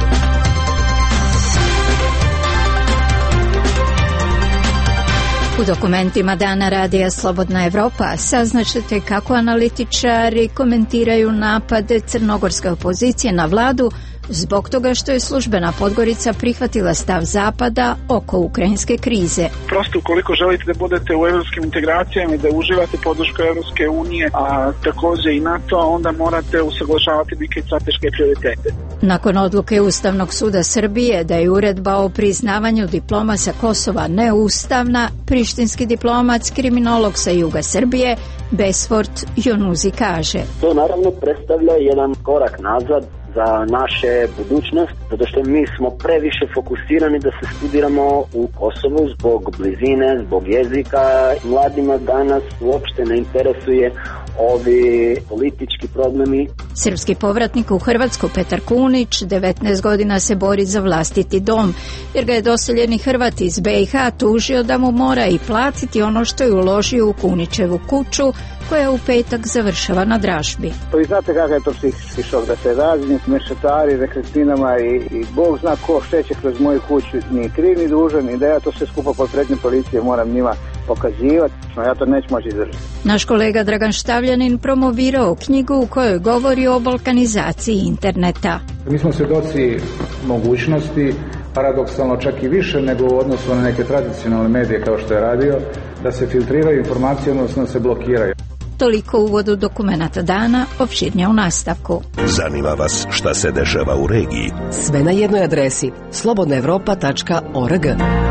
Speaker 1: U dokumentima dana Radija Slobodna Evropa saznaćete kako analitičari komentiraju napade crnogorske opozicije na vladu zbog toga što je službena Podgorica prihvatila stav Zapada oko ukrajinske krize.
Speaker 5: Prosto ukoliko želite da budete u evropskim integracijama i da uživate podršku Evropske unije, a također i NATO, onda morate usaglašavati neke strateške prioritete.
Speaker 1: Nakon odluke Ustavnog suda Srbije da je uredba o priznavanju diploma sa Kosova neustavna, prištinski diplomac, kriminolog sa juga Srbije, Besford Jonuzi kaže:
Speaker 7: To naravno predstavlja jedan korak nazad za naše budućnost, zato što mi smo previše fokusirani da se studiramo u Kosovu zbog blizine, zbog jezika. Mladima danas uopšte ne interesuje ovi politički problemi.
Speaker 1: Srpski povratnik u Hrvatsku Petar Kunić 19 godina se bori za vlastiti dom, jer ga je doseljeni Hrvat iz BiH tužio da mu mora i platiti ono što je uložio u Kunićevu kuću, koja u petak završava na dražbi.
Speaker 9: Pa vi znate kakav je to psihički šok, da se razni mešetari nekretninama i Bog zna ko šteće kroz moju kuću, ni kriv ni dužan, i da ja to sve skupa pod pretnjom policije moram njima pokazivati, no ja to neću moći izdržati.
Speaker 1: Naš kolega Dragan Štavljanin promovirao knjigu u kojoj govori o balkanizaciji interneta.
Speaker 24: Mi smo svjedoci mogućnosti, paradoksalno čak i više nego u odnosu na neke tradicionalne medije kao što je radio, da se filtriraju informacije, odnosno da se blokiraju.
Speaker 1: Toliko u uvodu dokumenata dana, opširnije u nastavku.
Speaker 2: Zanima vas šta se dešava u regiji?
Speaker 6: Sve na jednoj adresi slobodnaevropa.org.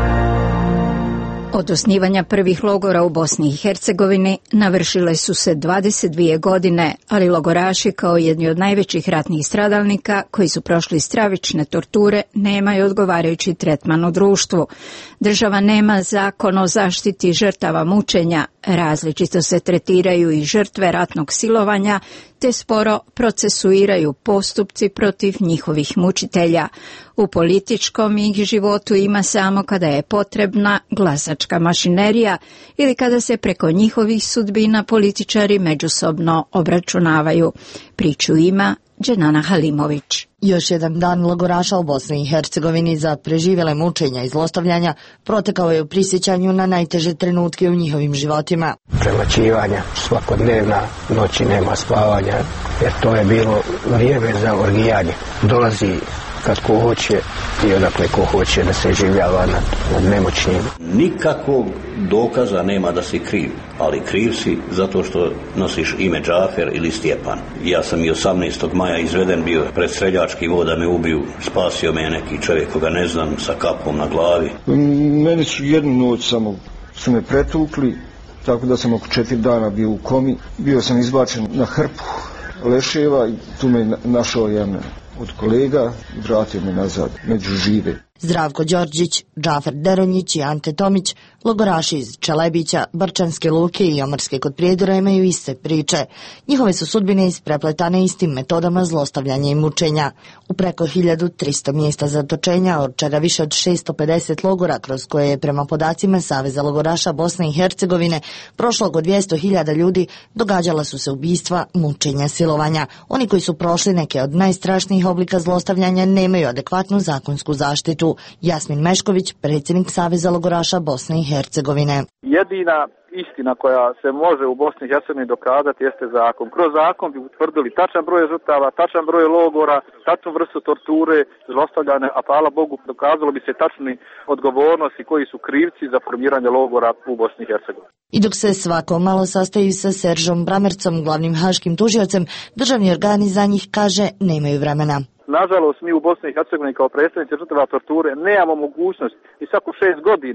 Speaker 1: Od osnivanja prvih logora u Bosni i Hercegovini navršile su se 22 godine, ali logoraši kao jedni od najvećih ratnih stradalnika koji su prošli stravične torture nemaju odgovarajući tretman u društvu. Država nema zakon o zaštiti žrtava mučenja, različito se tretiraju i žrtve ratnog silovanja, te sporo procesuiraju postupci protiv njihovih mučitelja. U političkom ih životu ima samo kada je potrebna glasačka mašinerija ili kada se preko njihovih sudbina političari međusobno obračunavaju. Priču ima Dženana Halimović.
Speaker 25: Još jedan dan logoraša u Bosni i Hercegovini za preživjele mučenja i zlostavljanja protekao je u prisjećanju na najteže trenutke u njihovim životima.
Speaker 26: Premlaćivanja svakodnevna, noći nema spavanja, jer to je bilo vrijeme za orgijanje. Dolazi kad ko hoće i odakle ko hoće da se življava nad nemoćnim.
Speaker 27: Nikakvog dokaza nema da si kriv, ali kriv si zato što nosiš ime Džafer ili Stjepan. Ja sam i 18. maja izveden bio pred streljački vod da me ubiju. Spasio me neki čovjek koga ne znam sa kapom na glavi.
Speaker 28: Meni su jednu noć samo su me pretukli, tako da sam oko 4 dana bio u komi. Bio sam izbačen na hrpu leševa i tu me našao jedan od kolega i vratio me nazad među žive.
Speaker 25: Zdravko Đorđić, Džafer Deronjić i Ante Tomić, logoraši iz Čelebića, Brčanske Luke i Omarske kod Prijedora imaju iste priče. Njihove su sudbine isprepletane istim metodama zlostavljanja i mučenja. U preko 1300 mjesta zatočenja, od čega više od 650 logora kroz koje je prema podacima Saveza logoraša Bosne i Hercegovine prošlo oko 200.000 ljudi, događala su se ubistva, mučenja, silovanja. Oni koji su prošli neke od najstrašnijih oblika zlostavljanja nemaju adekvatnu zakonsku zaštitu. Jasmin Mešković, predsjednik Saveza logoraša Bosne i Hercegovine.
Speaker 29: Jedina istina koja se može u Bosni i Hercegovini dokazati jeste zakon. Kroz zakon bi utvrdili tačan broj žrtava, tačan broj logora, tačnu vrstu torture, zlostavljanja, a hvala Bogu dokazalo bi se tačni odgovornosti koji su krivci za formiranje logora u Bosni i Hercegovini.
Speaker 25: I dok se svako malo sastaju sa Seržom Bramercom, glavnim haškim tužiocem, državni organi za njih, kaže, nemaju vremena.
Speaker 29: Nažalost, mi u Bosni i Hercegovini kao predstavnici žrtava torture nemamo mogućnost i svako 6 godina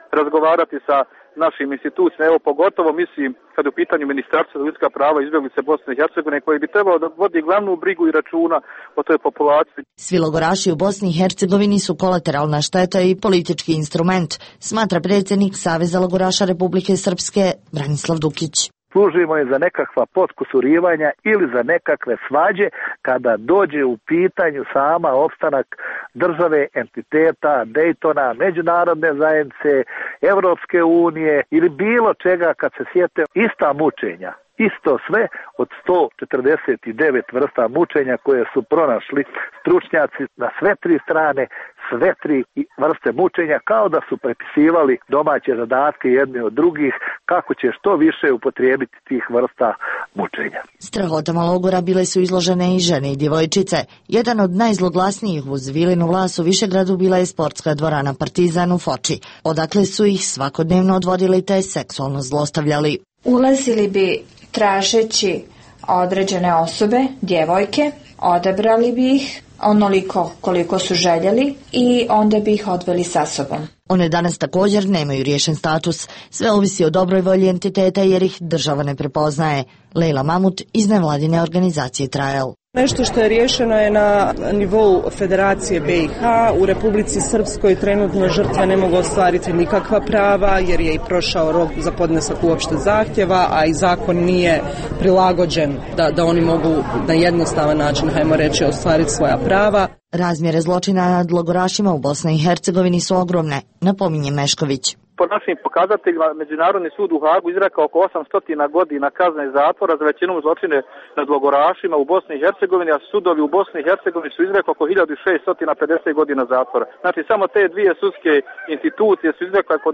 Speaker 29: razgovarati sa našim institucijama, evo pogotovo mislim kad u pitanju Ministarstva za ljudska prava i izbjeglice Bosne i Hercegovine koji bi trebalo da vodi glavnu brigu i računa o toj populaciji.
Speaker 25: Svi logoraši u Bosni i Hercegovini su kolateralna šteta i politički instrument, smatra predsjednik Saveza logoraša Republike Srpske Branislav Dukić.
Speaker 8: Služimo je za nekakva potkusurivanja ili za nekakve svađe kada dođe u pitanju sama opstanak države, entiteta, Dejtona, međunarodne zajednice, Evropske unije ili bilo čega kad se sjete ista mučenja. Isto sve od 149 vrsta mučenja koje su pronašli stručnjaci na sve tri strane, sve tri vrste mučenja kao da su prepisivali domaće zadatke jedni od drugih kako će što više upotrijebiti tih vrsta mučenja.
Speaker 25: Strahotama logora bile su izložene i žene i djevojčice. Jedan od najzloglasnijih uz Vilinu Vlas u Višegradu bila je sportska dvorana Partizan u Foči, odakle su ih svakodnevno odvodili te seksualno zlostavljali.
Speaker 1: Ulazili bi tražeći određene osobe, djevojke, odabrali bi ih onoliko koliko su željeli i onda bi ih odveli sa sobom.
Speaker 25: One danas također nemaju riješen status. Sve ovisi o dobroj volji entiteta jer ih država ne prepoznaje. Lejla Mamut iz nevladine organizacije Trial.
Speaker 10: Nešto što je riješeno je na nivou Federacije BiH. U Republici Srpskoj trenutno žrtve ne mogu ostvariti nikakva prava jer je i prošao rok za podnesak uopšte zahtjeva, a i zakon nije prilagođen da oni mogu na jednostavan način, hajmo reći, ostvariti svoja prava.
Speaker 25: Razmjere zločina nad logorašima u Bosni i Hercegovini su ogromne, napominje Mešković.
Speaker 29: Po našim pokazateljima, Međunarodni sud u Hagu izrekao oko 800 godina kazne zatvora za većinom zločine nad logorašima u Bosni i Hercegovini, a sudovi u Bosni i Hercegovini su izrekao oko 1650 godina zatvora. Znači, samo te dvije sudske institucije su izrekle oko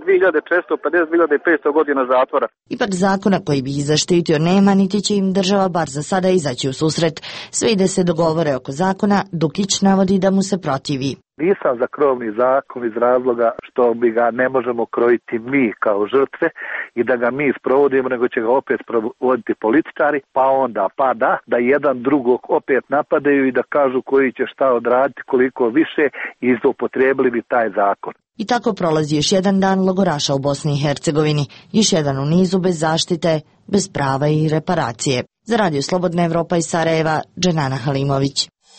Speaker 29: 2450-2500 godina zatvora.
Speaker 25: Ipak zakona koji bi ih zaštitio nema, niti će im država bar za sada izaći u susret. Sve ide se dogovore oko zakona, Dukić navodi da mu se protivi.
Speaker 8: Nisam za krovni zakon iz razloga što bi ga ne možemo krojiti mi kao žrtve i da ga mi sprovodimo, nego će ga opet provoditi političari, pa onda da jedan drugog opet napadaju i da kažu koji će šta odraditi koliko više i zloupotrijebili bi taj zakon.
Speaker 25: I tako prolazi još jedan dan logoraša u Bosni i Hercegovini, još jedan u nizu bez zaštite, bez prava i reparacije. Za Radio Slobodna Evropa iz Sarajeva, Dženana Halimović.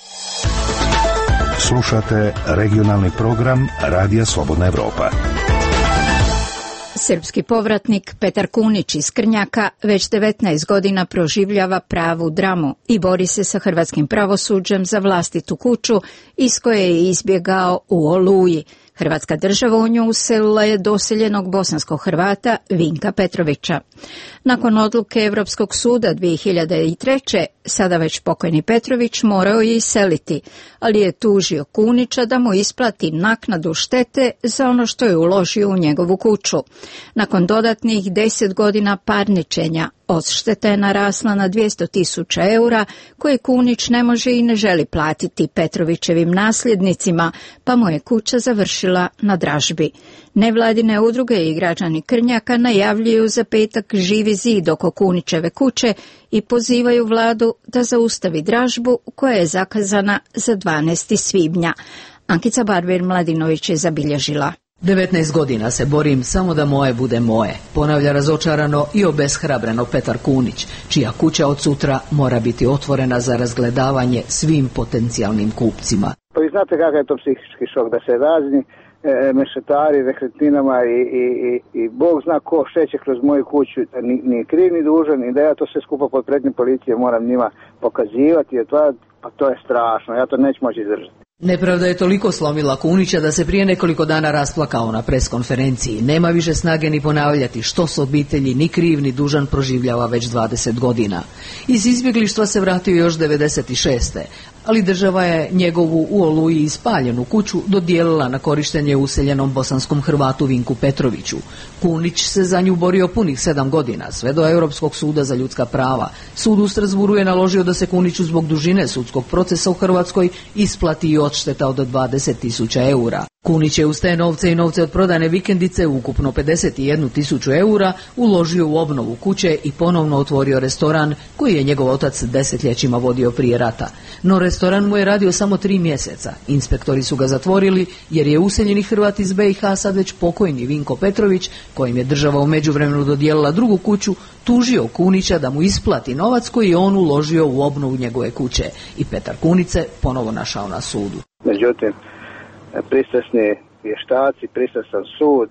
Speaker 2: Slušate regionalni program Radija Slobodna Evropa.
Speaker 1: Srpski povratnik Petar Kunić iz Krnjaka već 19 godina proživljava pravu dramu i bori se sa hrvatskim pravosuđem za vlastitu kuću iz koje je izbjegao u Oluji. Hrvatska država u nju uselila je doseljenog bosanskog Hrvata Vinka Petrovića. Nakon odluke Europskog suda 2003. sada već pokojni Petrović morao je iseliti, ali je tužio Kunića da mu isplati naknadu štete za ono što je uložio u njegovu kuću. Nakon dodatnih 10 godina parničenja, odšteta je narasla na 200.000 eura koje Kunić ne može i ne želi platiti Petrovićevim nasljednicima, pa mu je kuća završila na dražbi. Nevladine udruge i građani Krnjaka najavljuju za petak živi zid oko Kunićeve kuće i pozivaju vladu da zaustavi dražbu koja je zakazana za 12. svibnja. Ankica Barber-Mladinović je zabilježila.
Speaker 11: 19 godina se borim samo da moje bude moje, ponavlja razočarano i obeshrabreno Petar Kunić, čija kuća od sutra mora biti otvorena za razgledavanje svim potencijalnim kupcima.
Speaker 9: Pa vi znate kakav je to psihički šok da se razni mešetari nekretninama i Bog zna ko šeće kroz moju kuću, ni kriv ni dužan, i da ja to sve skupa pod pretnjom policije moram njima pokazivati, pa to je strašno, ja to neću moći izdržati.
Speaker 11: Nepravda je toliko slomila Kunića da se prije nekoliko dana rasplakao na preskonferenciji. Nema više snage ni ponavljati što s obitelji ni kriv ni dužan proživljava već 20 godina. Iz izbjeglištva se vratio još 96. ali država je njegovu u Oluji ispaljenu kuću dodijelila na korištenje useljenom bosanskom Hrvatu Vinku Petroviću. Kunić se za nju borio punih 7 godina, sve do Europskog suda za ljudska prava. Sud u Strasburu je naložio da se Kuniću zbog dužine sudskog procesa u Hrvatskoj isplati i odšteta od 20.000 eura. Kunić je uz te novce i novce od prodane vikendice, ukupno 51.000 eura, uložio u obnovu kuće i ponovno otvorio restoran koji je njegov otac desetljećima vodio prije rata. No restoran mu je radio samo 3 mjeseca. Inspektori su ga zatvorili jer je useljeni Hrvat iz BiH, sad već pokojni Vinko Petrović, kojim je država u međuvremenu dodijelila drugu kuću, tužio Kunića da mu isplati novac koji je on uložio u obnovu njegove kuće. I Petar Kunić se ponovo našao na sudu.
Speaker 9: Međutim, pristrasni vještaci, pristrasan sud,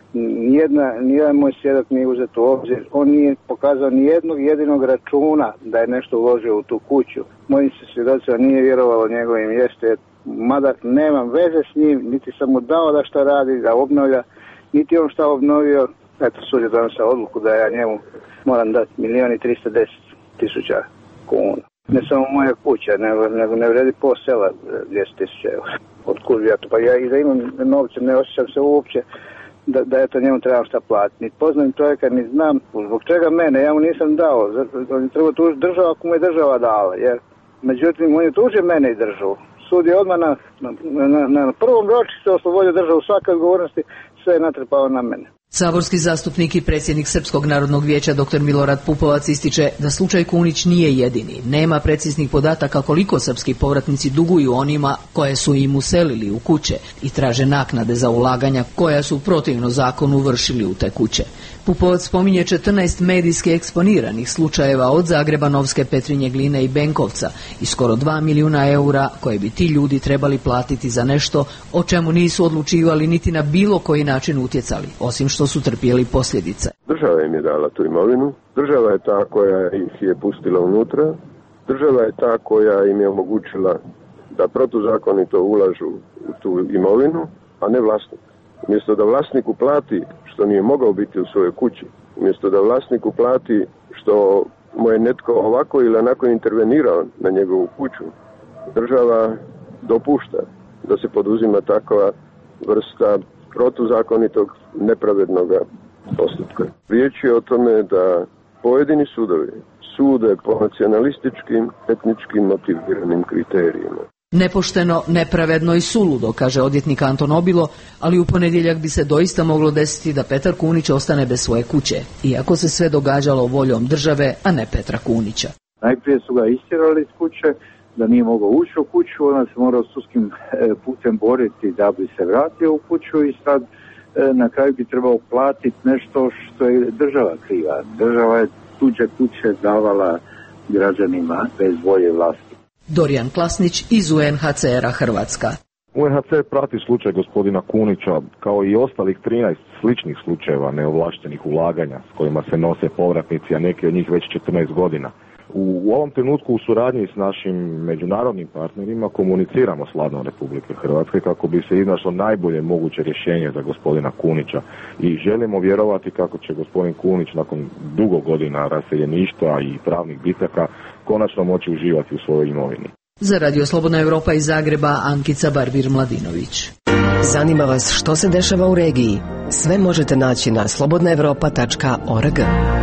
Speaker 9: nijedan moj svjedok nije uzet u obzir. On nije pokazao ni jednog jedinog računa da je nešto uložio u tu kuću. Mojim se svjedocima nije vjerovalo njegovim jeste, mada nemam veze s njim, niti sam mu dao da šta radi, da obnavlja, niti on šta obnovio. Eto, sud je donosio odluku da ja njemu moram dati 1.310.000 kuna. Ne samo moja kuća, nego ne vredi po sela 10.000 eura. Otkud ja to? Pa ja i da imam novce, ne osjećam se uopće da eto njemu trebam šta platiti. Ni poznajem čovjeka, ni znam zbog čega mene, ja mu nisam dao. On treba tužiti država ako mu je država dala. Jer, međutim, on je tužio mene i državu. Sud je odmah na prvom ročištu oslobodio državu svake odgovornosti, sve je natrpao na mene.
Speaker 11: Saborski zastupnik i predsjednik Srpskog narodnog vijeća dr. Milorad Pupovac ističe da slučaj Kunić nije jedini. Nema preciznih podataka koliko srpski povratnici duguju onima koje su im uselili u kuće i traže naknade za ulaganja koja su protivno zakonu vršili u te kuće. Pupovac spominje 14 medijski eksponiranih slučajeva od Zagreba, Novske, Petrinje, Gline i Benkovca i skoro 2 milijuna eura koje bi ti ljudi trebali platiti za nešto o čemu nisu odlučivali niti na bilo koji način utjecali, osim što su trpjeli posljedice.
Speaker 12: Država im je dala tu imovinu, država je ta koja ih je pustila unutra, država je ta koja im je omogućila da protuzakonito ulažu u tu imovinu, a ne vlasnik. Umjesto da vlasniku plati što nije mogao biti u svojoj kući, umjesto da vlasniku plati što mu je netko ovako ili onako intervenirao na njegovu kuću, država dopušta da se poduzima takva vrsta protuzakonitog, nepravednog postupka. Riječ je o tome da pojedini sudovi sude po nacionalističkim, etničkim motiviranim kriterijima.
Speaker 11: Nepošteno, nepravedno i suludo, kaže odvjetnik Anton Obilo, ali u ponedjeljak bi se doista moglo desiti da Petar Kunić ostane bez svoje kuće, iako se sve događalo voljom države, a ne Petra Kunića.
Speaker 13: Najprije su ga istjerali iz kuće, da nije mogao ući u kuću, onda se morao sudskim putem boriti da bi se vratio u kuću i sad na kraju bi trebao platiti nešto što je država kriva. Država je tuđe kuće davala građanima bez volje vlasti.
Speaker 11: Dorijan Klasnić iz UNHCR-a Hrvatska.
Speaker 14: UNHCR prati slučaj gospodina Kunića kao i ostalih 13 sličnih slučajeva neovlaštenih ulaganja s kojima se nose povratnici, a neki od njih već 14 godina. U ovom trenutku u suradnji s našim međunarodnim partnerima komuniciramo s Vladom Republike Hrvatske kako bi se iznašlo najbolje moguće rješenje za gospodina Kunića i želimo vjerovati kako će gospodin Kunić nakon dugo godina raseljeništva i pravnih bitaka konačno moći uživati u svojoj imovini.
Speaker 11: Za Radio Slobodna Europa iz Zagreba, Ankica Barbir-Mladinović.
Speaker 6: Zanima vas što se dešava u regiji? Sve možete naći na slobodnaevropa.org.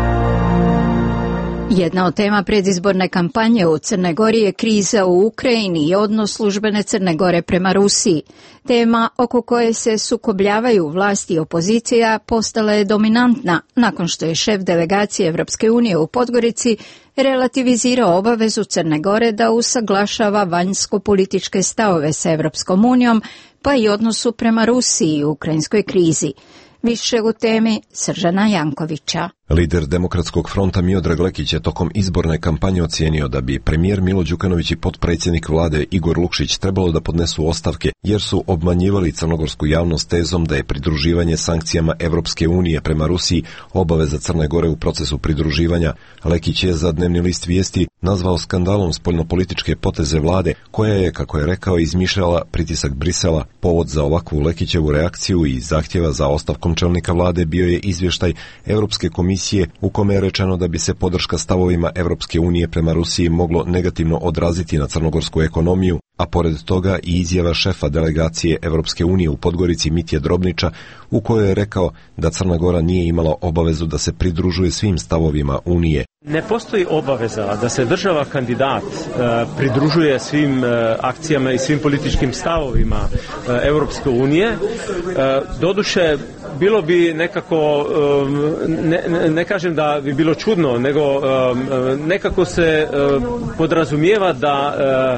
Speaker 1: Jedna od tema predizborne kampanje u Crnoj Gori je kriza u Ukrajini i odnos službene Crne Gore prema Rusiji. Tema oko koje se sukobljavaju vlasti i opozicija postala je dominantna nakon što je šef delegacije Evropske unije u Podgorici relativizirao obavezu Crne Gore da usaglašava vanjsko-političke stavove sa Evropskom unijom, pa i odnosu prema Rusiji i ukrajinskoj krizi. Više u temi Sržana Jankovića.
Speaker 15: Lider Demokratskog fronta Miodrag Lekić je tokom izborne kampanje ocijenio da bi premijer Milo Đukanović i potpredsjednik vlade Igor Lukšić trebalo da podnesu ostavke jer su obmanjivali crnogorsku javnost tezom da je pridruživanje sankcijama Evropske unije prema Rusiji obaveza Crne Gore u procesu pridruživanja. Lekić je za dnevni list Vijesti nazvao skandalom spoljnopolitičke poteze vlade koja je, kako je rekao, izmišljala pritisak Brisela. Povod za ovakvu Lekićevu reakciju i zahtjeva za ostavkom čelnika vlade bio je izvještaj Europske komisije u kome je rečeno da bi se podrška stavovima Evropske unije prema Rusiji moglo negativno odraziti na crnogorsku ekonomiju. a pored toga i izjava šefa delegacije Evropske unije u Podgorici Mitje Drobniča, u kojoj je rekao da Crna Gora nije imala obavezu da se pridružuje svim stavovima Unije.
Speaker 3: Ne postoji obaveza da se država kandidat pridružuje svim akcijama i svim političkim stavovima Europske unije. Doduše, bilo bi nekako, ne kažem da bi bilo čudno, nego nekako se podrazumijeva da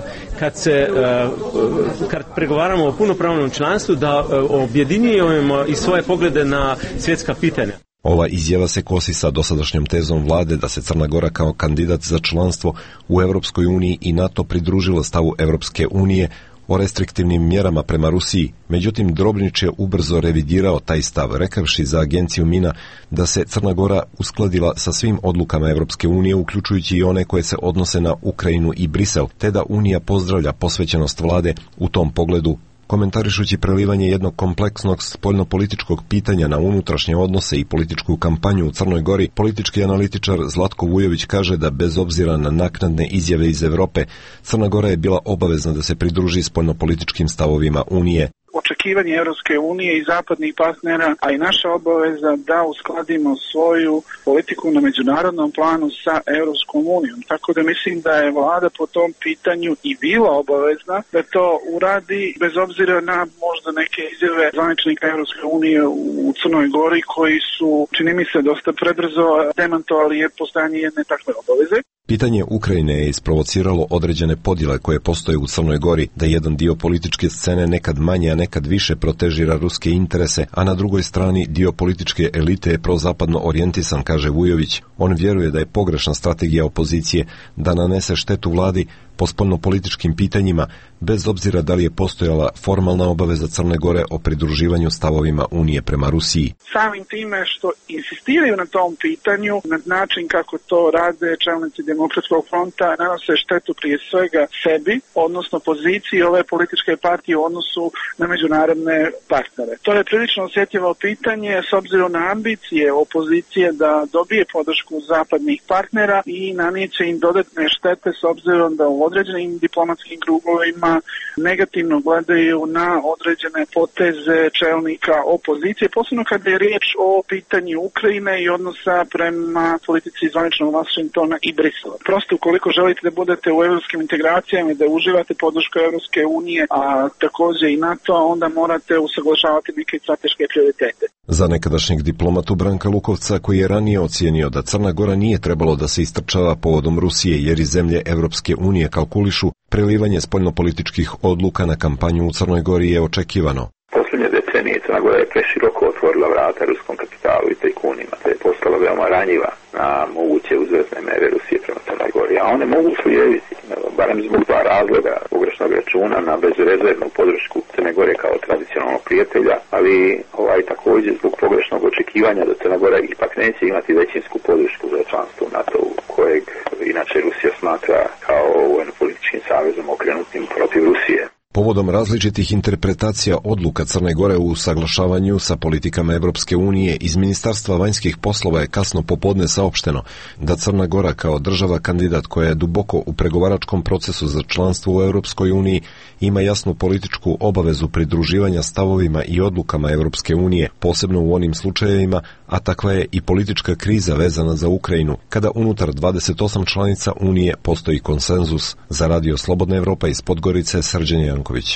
Speaker 3: kad pregovaramo o punopravnom članstvu, da objedinjujemo i svoje poglede na svjetska pitanja.
Speaker 15: Ova izjava se kosi sa dosadašnjom tezom vlade da se Crna Gora kao kandidat za članstvo u Europskoj uniji i NATO pridružila stavu Europske unije o restriktivnim mjerama prema Rusiji. Međutim, Drobnič je ubrzo revidirao taj stav, rekavši za agenciju Mina da se Crna Gora uskladila sa svim odlukama Europske unije, uključujući i one koje se odnose na Ukrajinu i Brisel, te da Unija pozdravlja posvećenost vlade u tom pogledu. Komentarišući prelivanje jednog kompleksnog spoljnopolitičkog pitanja na unutrašnje odnose i političku kampanju u Crnoj Gori, politički analitičar Zlatko Vujović kaže da bez obzira na naknadne izjave iz Europe, Crna Gora je bila obavezna da se pridruži spoljnopolitičkim stavovima Unije.
Speaker 5: Očekivanje Europske unije i zapadnih partnera, a i naša obaveza da uskladimo svoju politiku na međunarodnom planu sa Europskom unijom. Tako da mislim da je vlada po tom pitanju i bila obavezna da to uradi, bez obzira na možda neke izjave zvaničnika Europske unije u Crnoj Gori koji su, čini mi se, dosta prebrzo demantovali je postojanje jedne takve obaveze.
Speaker 15: Pitanje Ukrajine je isprovociralo određene podjele koje postoje u Crnoj Gori, da jedan dio političke scene nekad manje, a nekad više protežira ruske interese, a na drugoj strani dio političke elite je prozapadno orijentisan, kaže Vujović. On vjeruje da je pogrešna strategija opozicije da nanese štetu vladi po spoljnopolitičkim pitanjima, bez obzira da li je postojala formalna obaveza Crne Gore o pridruživanju stavovima Unije prema Rusiji.
Speaker 5: Samim time što insistiraju na tom pitanju, na način kako to rade čelnici Demokratskog fronta, nanose štetu prije svega sebi, odnosno poziciji ove političke partije u odnosu na međunarodne partnere. To je prilično osjetljivo pitanje s obzirom na ambicije opozicije da dobije podršku zapadnih partnera i nanijeće im dodatne štete s obzirom da u određenim diplomatskim krugovima negativno gledaju na određene poteze čelnika opozicije, posebno kada je riječ o pitanju Ukrajine i odnosa prema politici zvaničnog Washingtona i Brisela. Prosto ukoliko želite da budete u evropskim integracijama i da uživate podršku Evropske unije, a također i NATO, onda morate usaglašavati neke strateške prioritete.
Speaker 15: Za nekadašnjeg diplomatu Branka Lukovca, koji je ranije ocijenio da Crna Gora nije trebalo da se istrčava povodom Rusije jer i zemlje Evropske unije kalkulišu, prelivanje spoljnopolitičkih odluka na kampanju u Crnoj Gori je očekivano.
Speaker 16: Posljednje decenije Crna Gora je preširoko otvorila vrata ruskom kapitalu i tajkunima, te je postala veoma ranjiva na moguće uzvezne mere Rusije prema Crnoj Gori, a one mogu slijediti, barem zbog dva razloga: pogrešnog računa na bezrezervnu podršku Crne Gore kao tradicionalnog prijatelja, ali također zbog pogrešnog očekivanja da Crna Gora ipak neće imati većinsku podršku za članstvo u NATO, kojeg inače Rusija smatra kao vojno-političkim savezom okrenutim protiv Rusije.
Speaker 15: Povodom različitih interpretacija odluka Crne Gore u usaglašavanju sa politikama Evropske unije, iz Ministarstva vanjskih poslova je kasno popodne saopšteno da Crna Gora kao država kandidat koja je duboko u pregovaračkom procesu za članstvo u Europskoj uniji ima jasnu političku obavezu pridruživanja stavovima i odlukama Europske unije, posebno u onim slučajevima, a takva je i politička kriza vezana za Ukrajinu, kada unutar 28 članica Unije postoji konsenzus. Za Radio Slobodna Evropa iz Podgorice, Srđan Janković.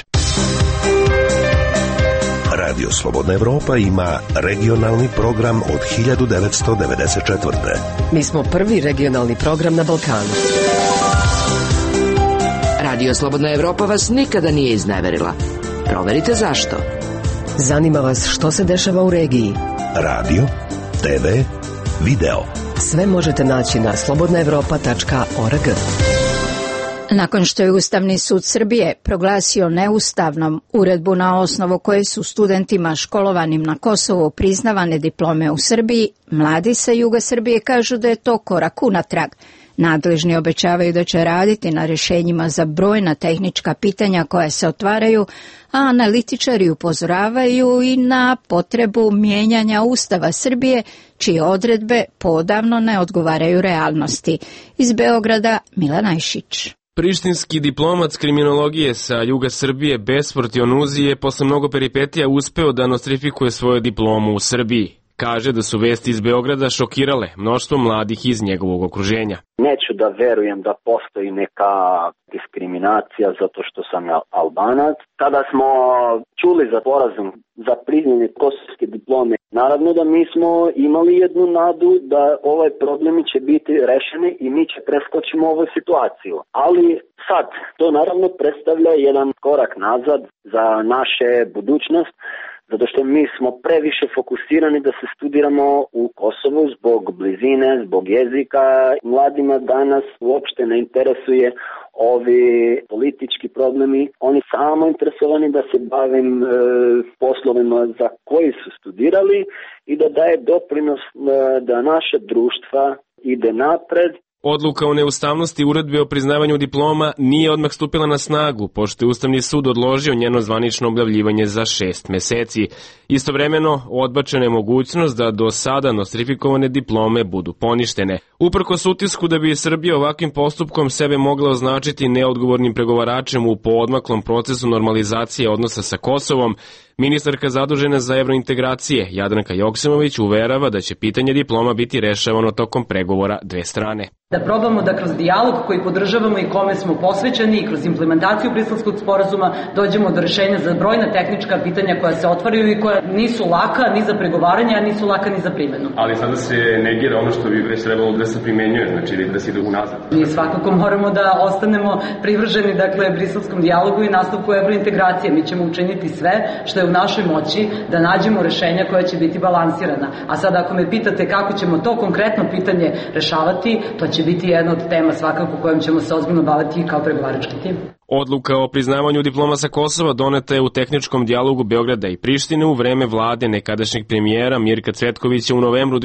Speaker 2: Radio Slobodna Evropa ima regionalni program od 1994.
Speaker 6: Mi smo prvi regionalni program na Balkanu.
Speaker 17: Radio Slobodna Evropa vas nikada nije izneverila. Proverite zašto.
Speaker 6: Zanima vas što se dešava u regiji.
Speaker 2: Radio, TV, video.
Speaker 6: Sve možete naći na slobodnaevropa.org.
Speaker 1: Nakon što je Ustavni sud Srbije proglasio neustavnom uredbu na osnovu koje su studentima školovanim na Kosovu priznavane diplome u Srbiji, mladi sa juga Srbije kažu da je to korak unatrag. Nadležni obećavaju da će raditi na rješenjima za brojna tehnička pitanja koja se otvaraju, a analitičari upozoravaju i na potrebu mijenjanja Ustava Srbije, čije odredbe podavno ne odgovaraju realnosti. Iz Beograda Milan Ajšić.
Speaker 4: Prištinski diplomat kriminologije sa juga Srbije Bespor Tionuzi je posle mnogo peripetija uspeo da nostrifikuje svoju diplomu u Srbiji. Kaže da su vesti iz Beograda šokirale mnoštvo mladih iz njegovog okruženja.
Speaker 7: Neću da verujem da postoji neka diskriminacija zato što sam Albanac. Kada smo čuli za sporazum za priznanje kosovske diplome, naravno da mi smo imali jednu nadu da ovaj problemi će biti rešeni i mi će preskočimo ovu situaciju. Ali sad, to naravno predstavlja jedan korak nazad za naše budućnost, zato što mi smo previše fokusirani da se studiramo u Kosovu zbog blizine, zbog jezika. Mladima danas uopšte ne interesuje ovi politički problemi. Oni samo interesovani da se bavim poslovima za koji su studirali i da daje doprinos da naše društva ide napred.
Speaker 4: Odluka o neustavnosti uredbe o priznavanju diploma nije odmah stupila na snagu, pošto je Ustavni sud odložio njeno zvanično objavljivanje za 6 meseci. Istovremeno, odbačena je mogućnost da do sada nostrifikovane diplome budu poništene. Uprkos utisku da bi Srbija ovakvim postupkom sebe mogla označiti neodgovornim pregovaračem u poodmaklom procesu normalizacije odnosa sa Kosovom, ministarka zadužena za evrointegracije Jadranka Joksimović uverava da će pitanje diploma biti rešavano tokom pregovora dve strane.
Speaker 18: Da probamo da kroz dijalog koji podržavamo i kome smo posvećeni i kroz implementaciju Briselskog sporazuma dođemo do rešenja za brojna tehnička pitanja koja se otvaraju i koja nisu laka ni za pregovaranje, a nisu laka ni za primjenu.
Speaker 19: Ali sada se negira ono što bi već trebalo da se primenjuje, znači da se ide unazad.
Speaker 18: Mi svakako moramo da ostanemo privrženi, Briselskom dijalogu i nastavku evrointegracije. Mi ćemo učiniti sve što je u našoj moći da nađemo rešenja koja će biti balansirana. A sad ako me pitate kako ćemo to konkretno pitanje rešavati, to će biti jedna od tema svakako kojom ćemo se ozbiljno baviti kao pregovarački tim.
Speaker 4: Odluka o priznavanju diploma sa Kosova doneta je u tehničkom dijalogu Beograda i Prištine u vreme vlade nekadašnjeg premijera Mirka Cvetkovića u novembru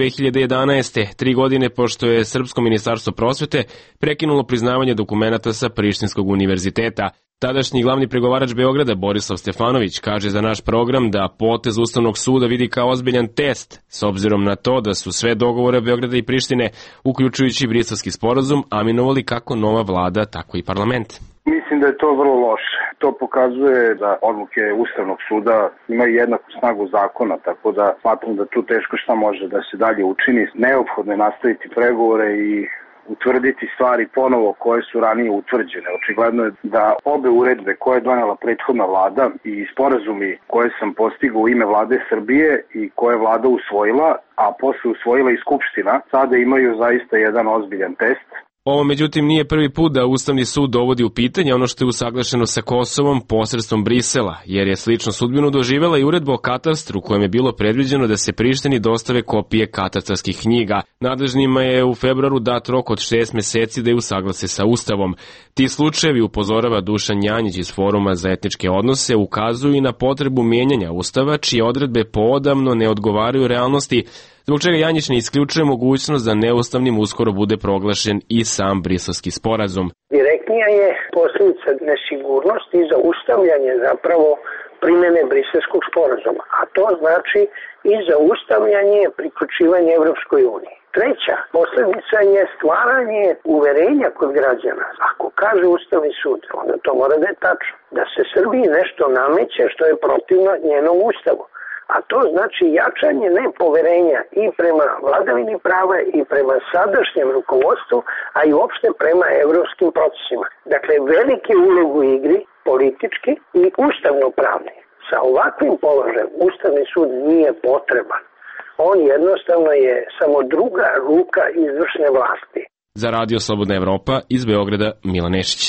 Speaker 4: 2011. 3 godine pošto je Srpsko ministarstvo prosvete prekinulo priznavanje dokumenata sa Prištinskog univerziteta. Tadašnji glavni pregovarač Beograda Borislav Stefanović kaže za naš program da potez Ustavnog suda vidi kao ozbiljan test, s obzirom na to da su sve dogovore Beograda i Prištine, uključujući Briselski sporazum, aminovali kako nova vlada, tako i parlament.
Speaker 20: Mislim da je to vrlo loše. To pokazuje da odluke Ustavnog suda imaju jednaku snagu zakona, tako da smatram da tu teško šta može da se dalje učini. Neophodno je nastaviti pregovore i utvrditi stvari ponovo koje su ranije utvrđene. Očigledno je da obe uredbe koje je donela prethodna vlada i sporazumi koje sam postigao u ime vlade Srbije i koje je vlada usvojila, a posle usvojila i Skupština, sada imaju zaista jedan ozbiljan test.
Speaker 4: Ovo međutim nije prvi put da Ustavni sud dovodi u pitanje ono što je usaglašeno sa Kosovom posredstvom Brisela, jer je sličnu sudbinu doživela i uredba o katastru kojem je bilo predviđeno da se Prištini dostave kopije katastarskih knjiga. Nadležnima je u februaru dat rok od 6 meseci da je usaglase sa Ustavom. Ti slučajevi, upozorava Dušan Janjić iz Foruma za etničke odnose, ukazuju i na potrebu mijenjanja Ustava, čije odredbe poodavno ne odgovaraju realnosti, zbog čega Janjić ne isključuje mogućnost da neustavnim uskoro bude proglašen i sam Briselski sporazum.
Speaker 21: Direktnija je posljedica nesigurnosti i zaustavljanje zapravo primjene Briselskog sporazuma, a to znači i zaustavljanje priključivanja Evropskoj uniji. Treća posljedica je stvaranje uverenja kod građana. Ako kaže Ustavni sud, onda to mora da je tačno, da se Srbiji nešto nameće što je protivno njenom ustavu. A to znači jačanje nepoverenja i prema vladavini prava i prema sadašnjem rukovodstvu, a i uopšte prema evropskim procesima. Dakle, velike ulogu u igri, politički i ustavno-pravni. Sa ovakvim položajem Ustavni sud nije potreban. On jednostavno je samo druga ruka izvršne vlasti.
Speaker 4: Za Radio Slobodna Evropa iz Beograda, Milan Nešić.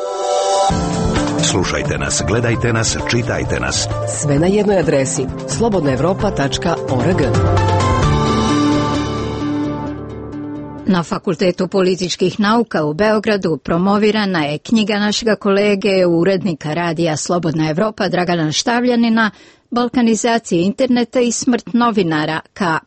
Speaker 2: Slušajte nas, gledajte nas, čitajte nas.
Speaker 6: Sve na jednoj adresi slobodnaevropa.org.
Speaker 1: Na Fakultetu političkih nauka u Beogradu promovirana je knjiga našega kolege, urednika radija Slobodna Evropa Dragana Štavljanina, Balkanizacija interneta i smrt novinara ka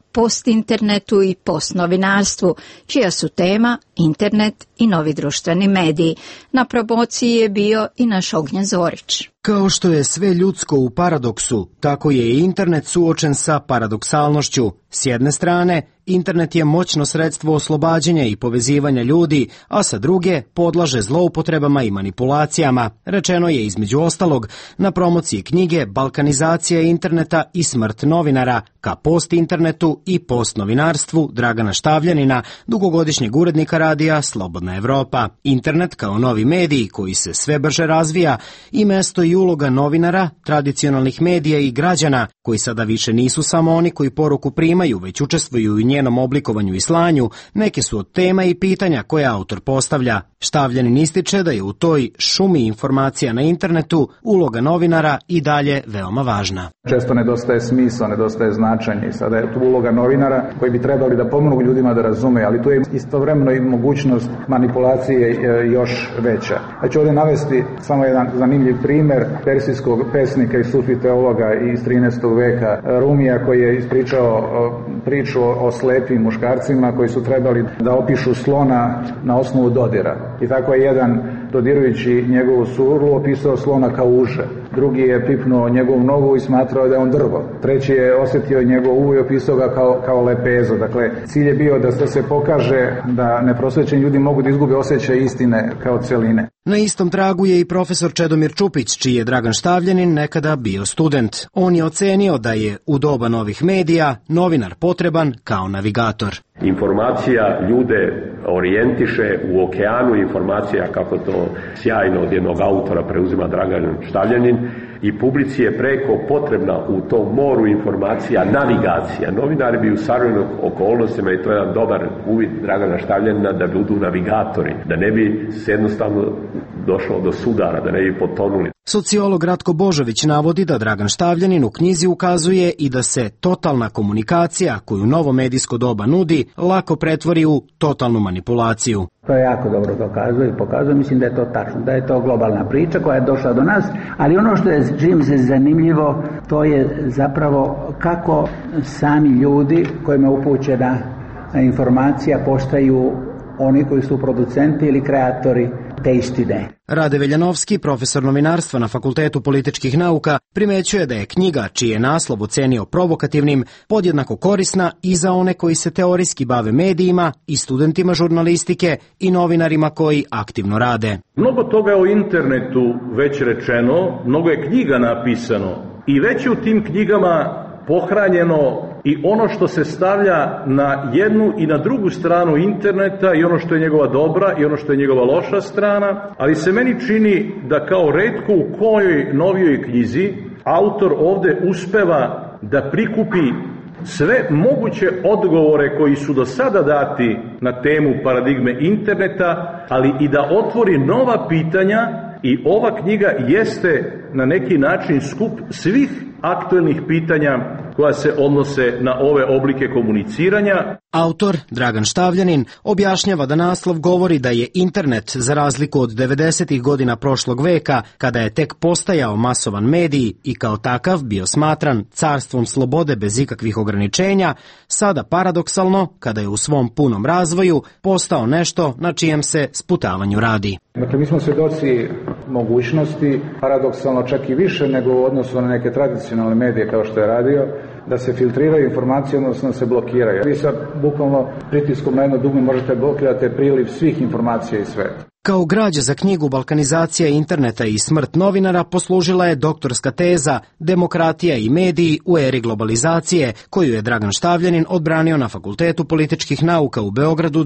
Speaker 1: postinternetu i postnovinarstvu, čija su tema internet i novi društveni mediji. Na promociji je bio i naš Ognjen Zorić.
Speaker 8: Kao što je sve ljudsko u paradoksu, tako je i internet suočen sa paradoksalnošću. S jedne strane, internet je moćno sredstvo oslobađanja i povezivanja ljudi, a sa druge podlaže zloupotrebama i manipulacijama. Rečeno je između ostalog na promociji knjige Balkanizacija interneta i smrt novinara ka post-internetu i postnovinarstvu Dragana Štavljanina, dugogodišnjeg urednika radija Slobodna Evropa. Internet kao novi medij koji se sve brže razvija i mesto i uloga novinara, tradicionalnih medija i građana, koji sada više nisu samo oni koji poruku primaju, već učestvuju u njenom oblikovanju i slanju, neke su od tema i pitanja koje autor postavlja. Štavljanin ističe da je u toj šumi informacija na internetu uloga novinara i dalje veoma važna.
Speaker 10: Često nedostaje smisao, nedostaje značenje i sada je tu uloga novinara koji bi trebali da pomognu ljudima da razume, ali tu je istovremeno i mogućnost manipulacije još veća. Ja ću ovdje navesti samo jedan zanimljiv primjer persijskog pesnika i sufi teologa iz 13. veka Rumija, koji je ispričao priču o slepim muškarcima koji su trebali da opišu slona na osnovu dodira. I tako je jedan, dodirujući njegovu suru, opisao slona kao uže. Drugi je pipnuo njegovu nogu i smatrao da je on drvo. Treći je osjetio njegov uvo i opisao ga kao lepezo. Dakle, cilj je bio da se pokaže da neprosvećeni ljudi mogu da izgube osjećaj istine kao celine.
Speaker 8: Na istom tragu je i profesor Čedomir Čupić, čiji je Dragan Štavljanin nekada bio student. On je ocenio da je u doba novih medija novinar potreban kao navigator.
Speaker 22: Informacija ljude orijentiše u okeanu informacija, kako to sjajno od jednog autora preuzima Dragan Štavljanin, i publici je preko potrebna u tom moru informacija navigacija. Novinari bi u savremenim okolnostima, i to je jedan dobar uvid Dragana Štavljanina, da budu navigatori, da ne bi se jednostavno došlo do sudara, da ne bi potonuli.
Speaker 8: Sociolog Ratko Božović navodi da Dragan Štavljanin u knjizi ukazuje i da se totalna komunikacija koju novo medijsko doba nudi lako pretvori u totalnu manipulaciju.
Speaker 23: To je jako dobro dokazuje i pokazuje, mislim da je to tačno, da je to globalna priča koja je došla do nas, ali ono što je čim se zanimljivo, to je zapravo kako sami ljudi kojima je upućena informacija postaju oni koji su producenti ili kreatori te istine.
Speaker 8: Rade Veljanovski, profesor novinarstva na Fakultetu političkih nauka, primećuje da je knjiga, čiji je naslov ocenio provokativnim, podjednako korisna i za one koji se teorijski bave medijima, i studentima žurnalistike i novinarima koji aktivno rade.
Speaker 24: Mnogo toga je o internetu već rečeno, mnogo je knjiga napisano i već je u tim knjigama pohranjeno i ono što se stavlja na jednu i na drugu stranu interneta, i ono što je njegova dobra i ono što je njegova loša strana, ali se meni čini da kao retko u kojoj novijoj knjizi autor ovde uspeva da prikupi sve moguće odgovore koji su do sada dati na temu paradigme interneta, ali i da otvori nova pitanja, i ova knjiga jeste na neki način skup svih aktuelnih pitanja koja se odnose na ove oblike komuniciranja.
Speaker 8: Autor, Dragan Štavljanin, objašnjava da naslov govori da je internet, za razliku od 90. godina prošlog veka, kada je tek postajao masovan medij i kao takav bio smatran carstvom slobode bez ikakvih ograničenja, sada paradoksalno, kada je u svom punom razvoju, postao nešto na čijem se sputavanju radi.
Speaker 10: Dakle, mi smo svjedoci mogućnosti, paradoksalno čak i više nego u odnosu na neke tradicionalne medije kao što je radio, da se filtriraju informacije, odnosno da se blokiraju. Vi sa bukvalno pritiskom na jedno dugme možete blokirati priliv svih informacija iz sveta.
Speaker 8: Kao građa za knjigu Balkanizacija interneta i smrt novinara poslužila je doktorska teza Demokratija i mediji u eri globalizacije, koju je Dragan Štavljanin odbranio na Fakultetu političkih nauka u Beogradu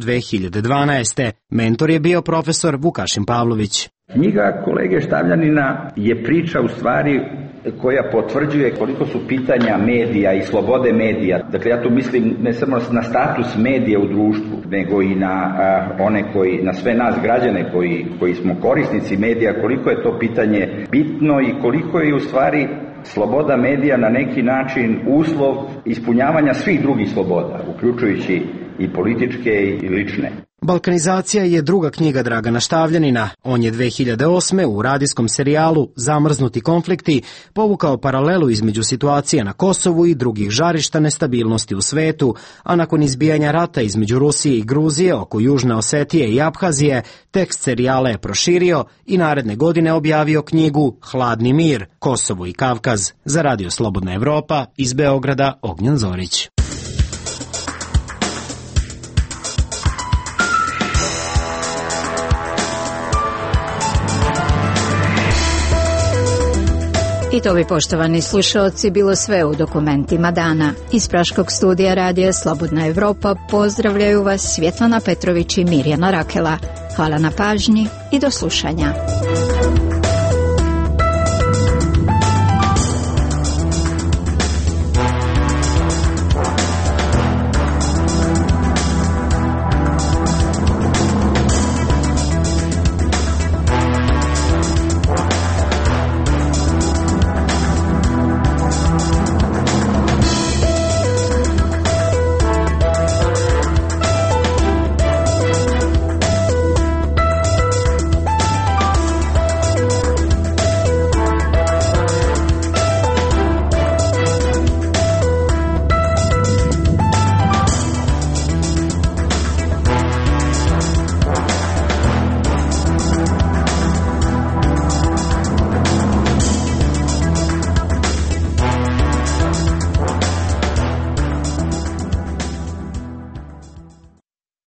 Speaker 8: 2012. Mentor je bio profesor Vukašin Pavlović.
Speaker 26: Knjiga kolege Štavljanina je priča u stvari koja potvrđuje koliko su pitanja medija i slobode medija. Dakle, ja tu mislim ne samo na status medija u društvu, nego i na one koji, na sve nas građane koji smo korisnici medija, koliko je to pitanje bitno i koliko je u stvari sloboda medija na neki način uslov ispunjavanja svih drugih sloboda, uključujući i političke i lične.
Speaker 8: Balkanizacija je druga knjiga Dragana Štavljanina. On je 2008. u radijskom serijalu Zamrznuti konflikti povukao paralelu između situacija na Kosovu i drugih žarišta nestabilnosti u svetu, a nakon izbijanja rata između Rusije i Gruzije oko Južne Osetije i Abhazije, tekst serijala je proširio i naredne godine objavio knjigu Hladni mir, Kosovo i Kavkaz. Za Radio Slobodna Evropa iz Beograda Ognjen Zorić.
Speaker 1: I to bi, poštovani slušalci, bilo sve u dokumentima dana. Iz Praškog studija Radija Slobodna Evropa pozdravljaju vas Svjetlana Petrović i Mirjana Rakela. Hvala na pažnji i do slušanja.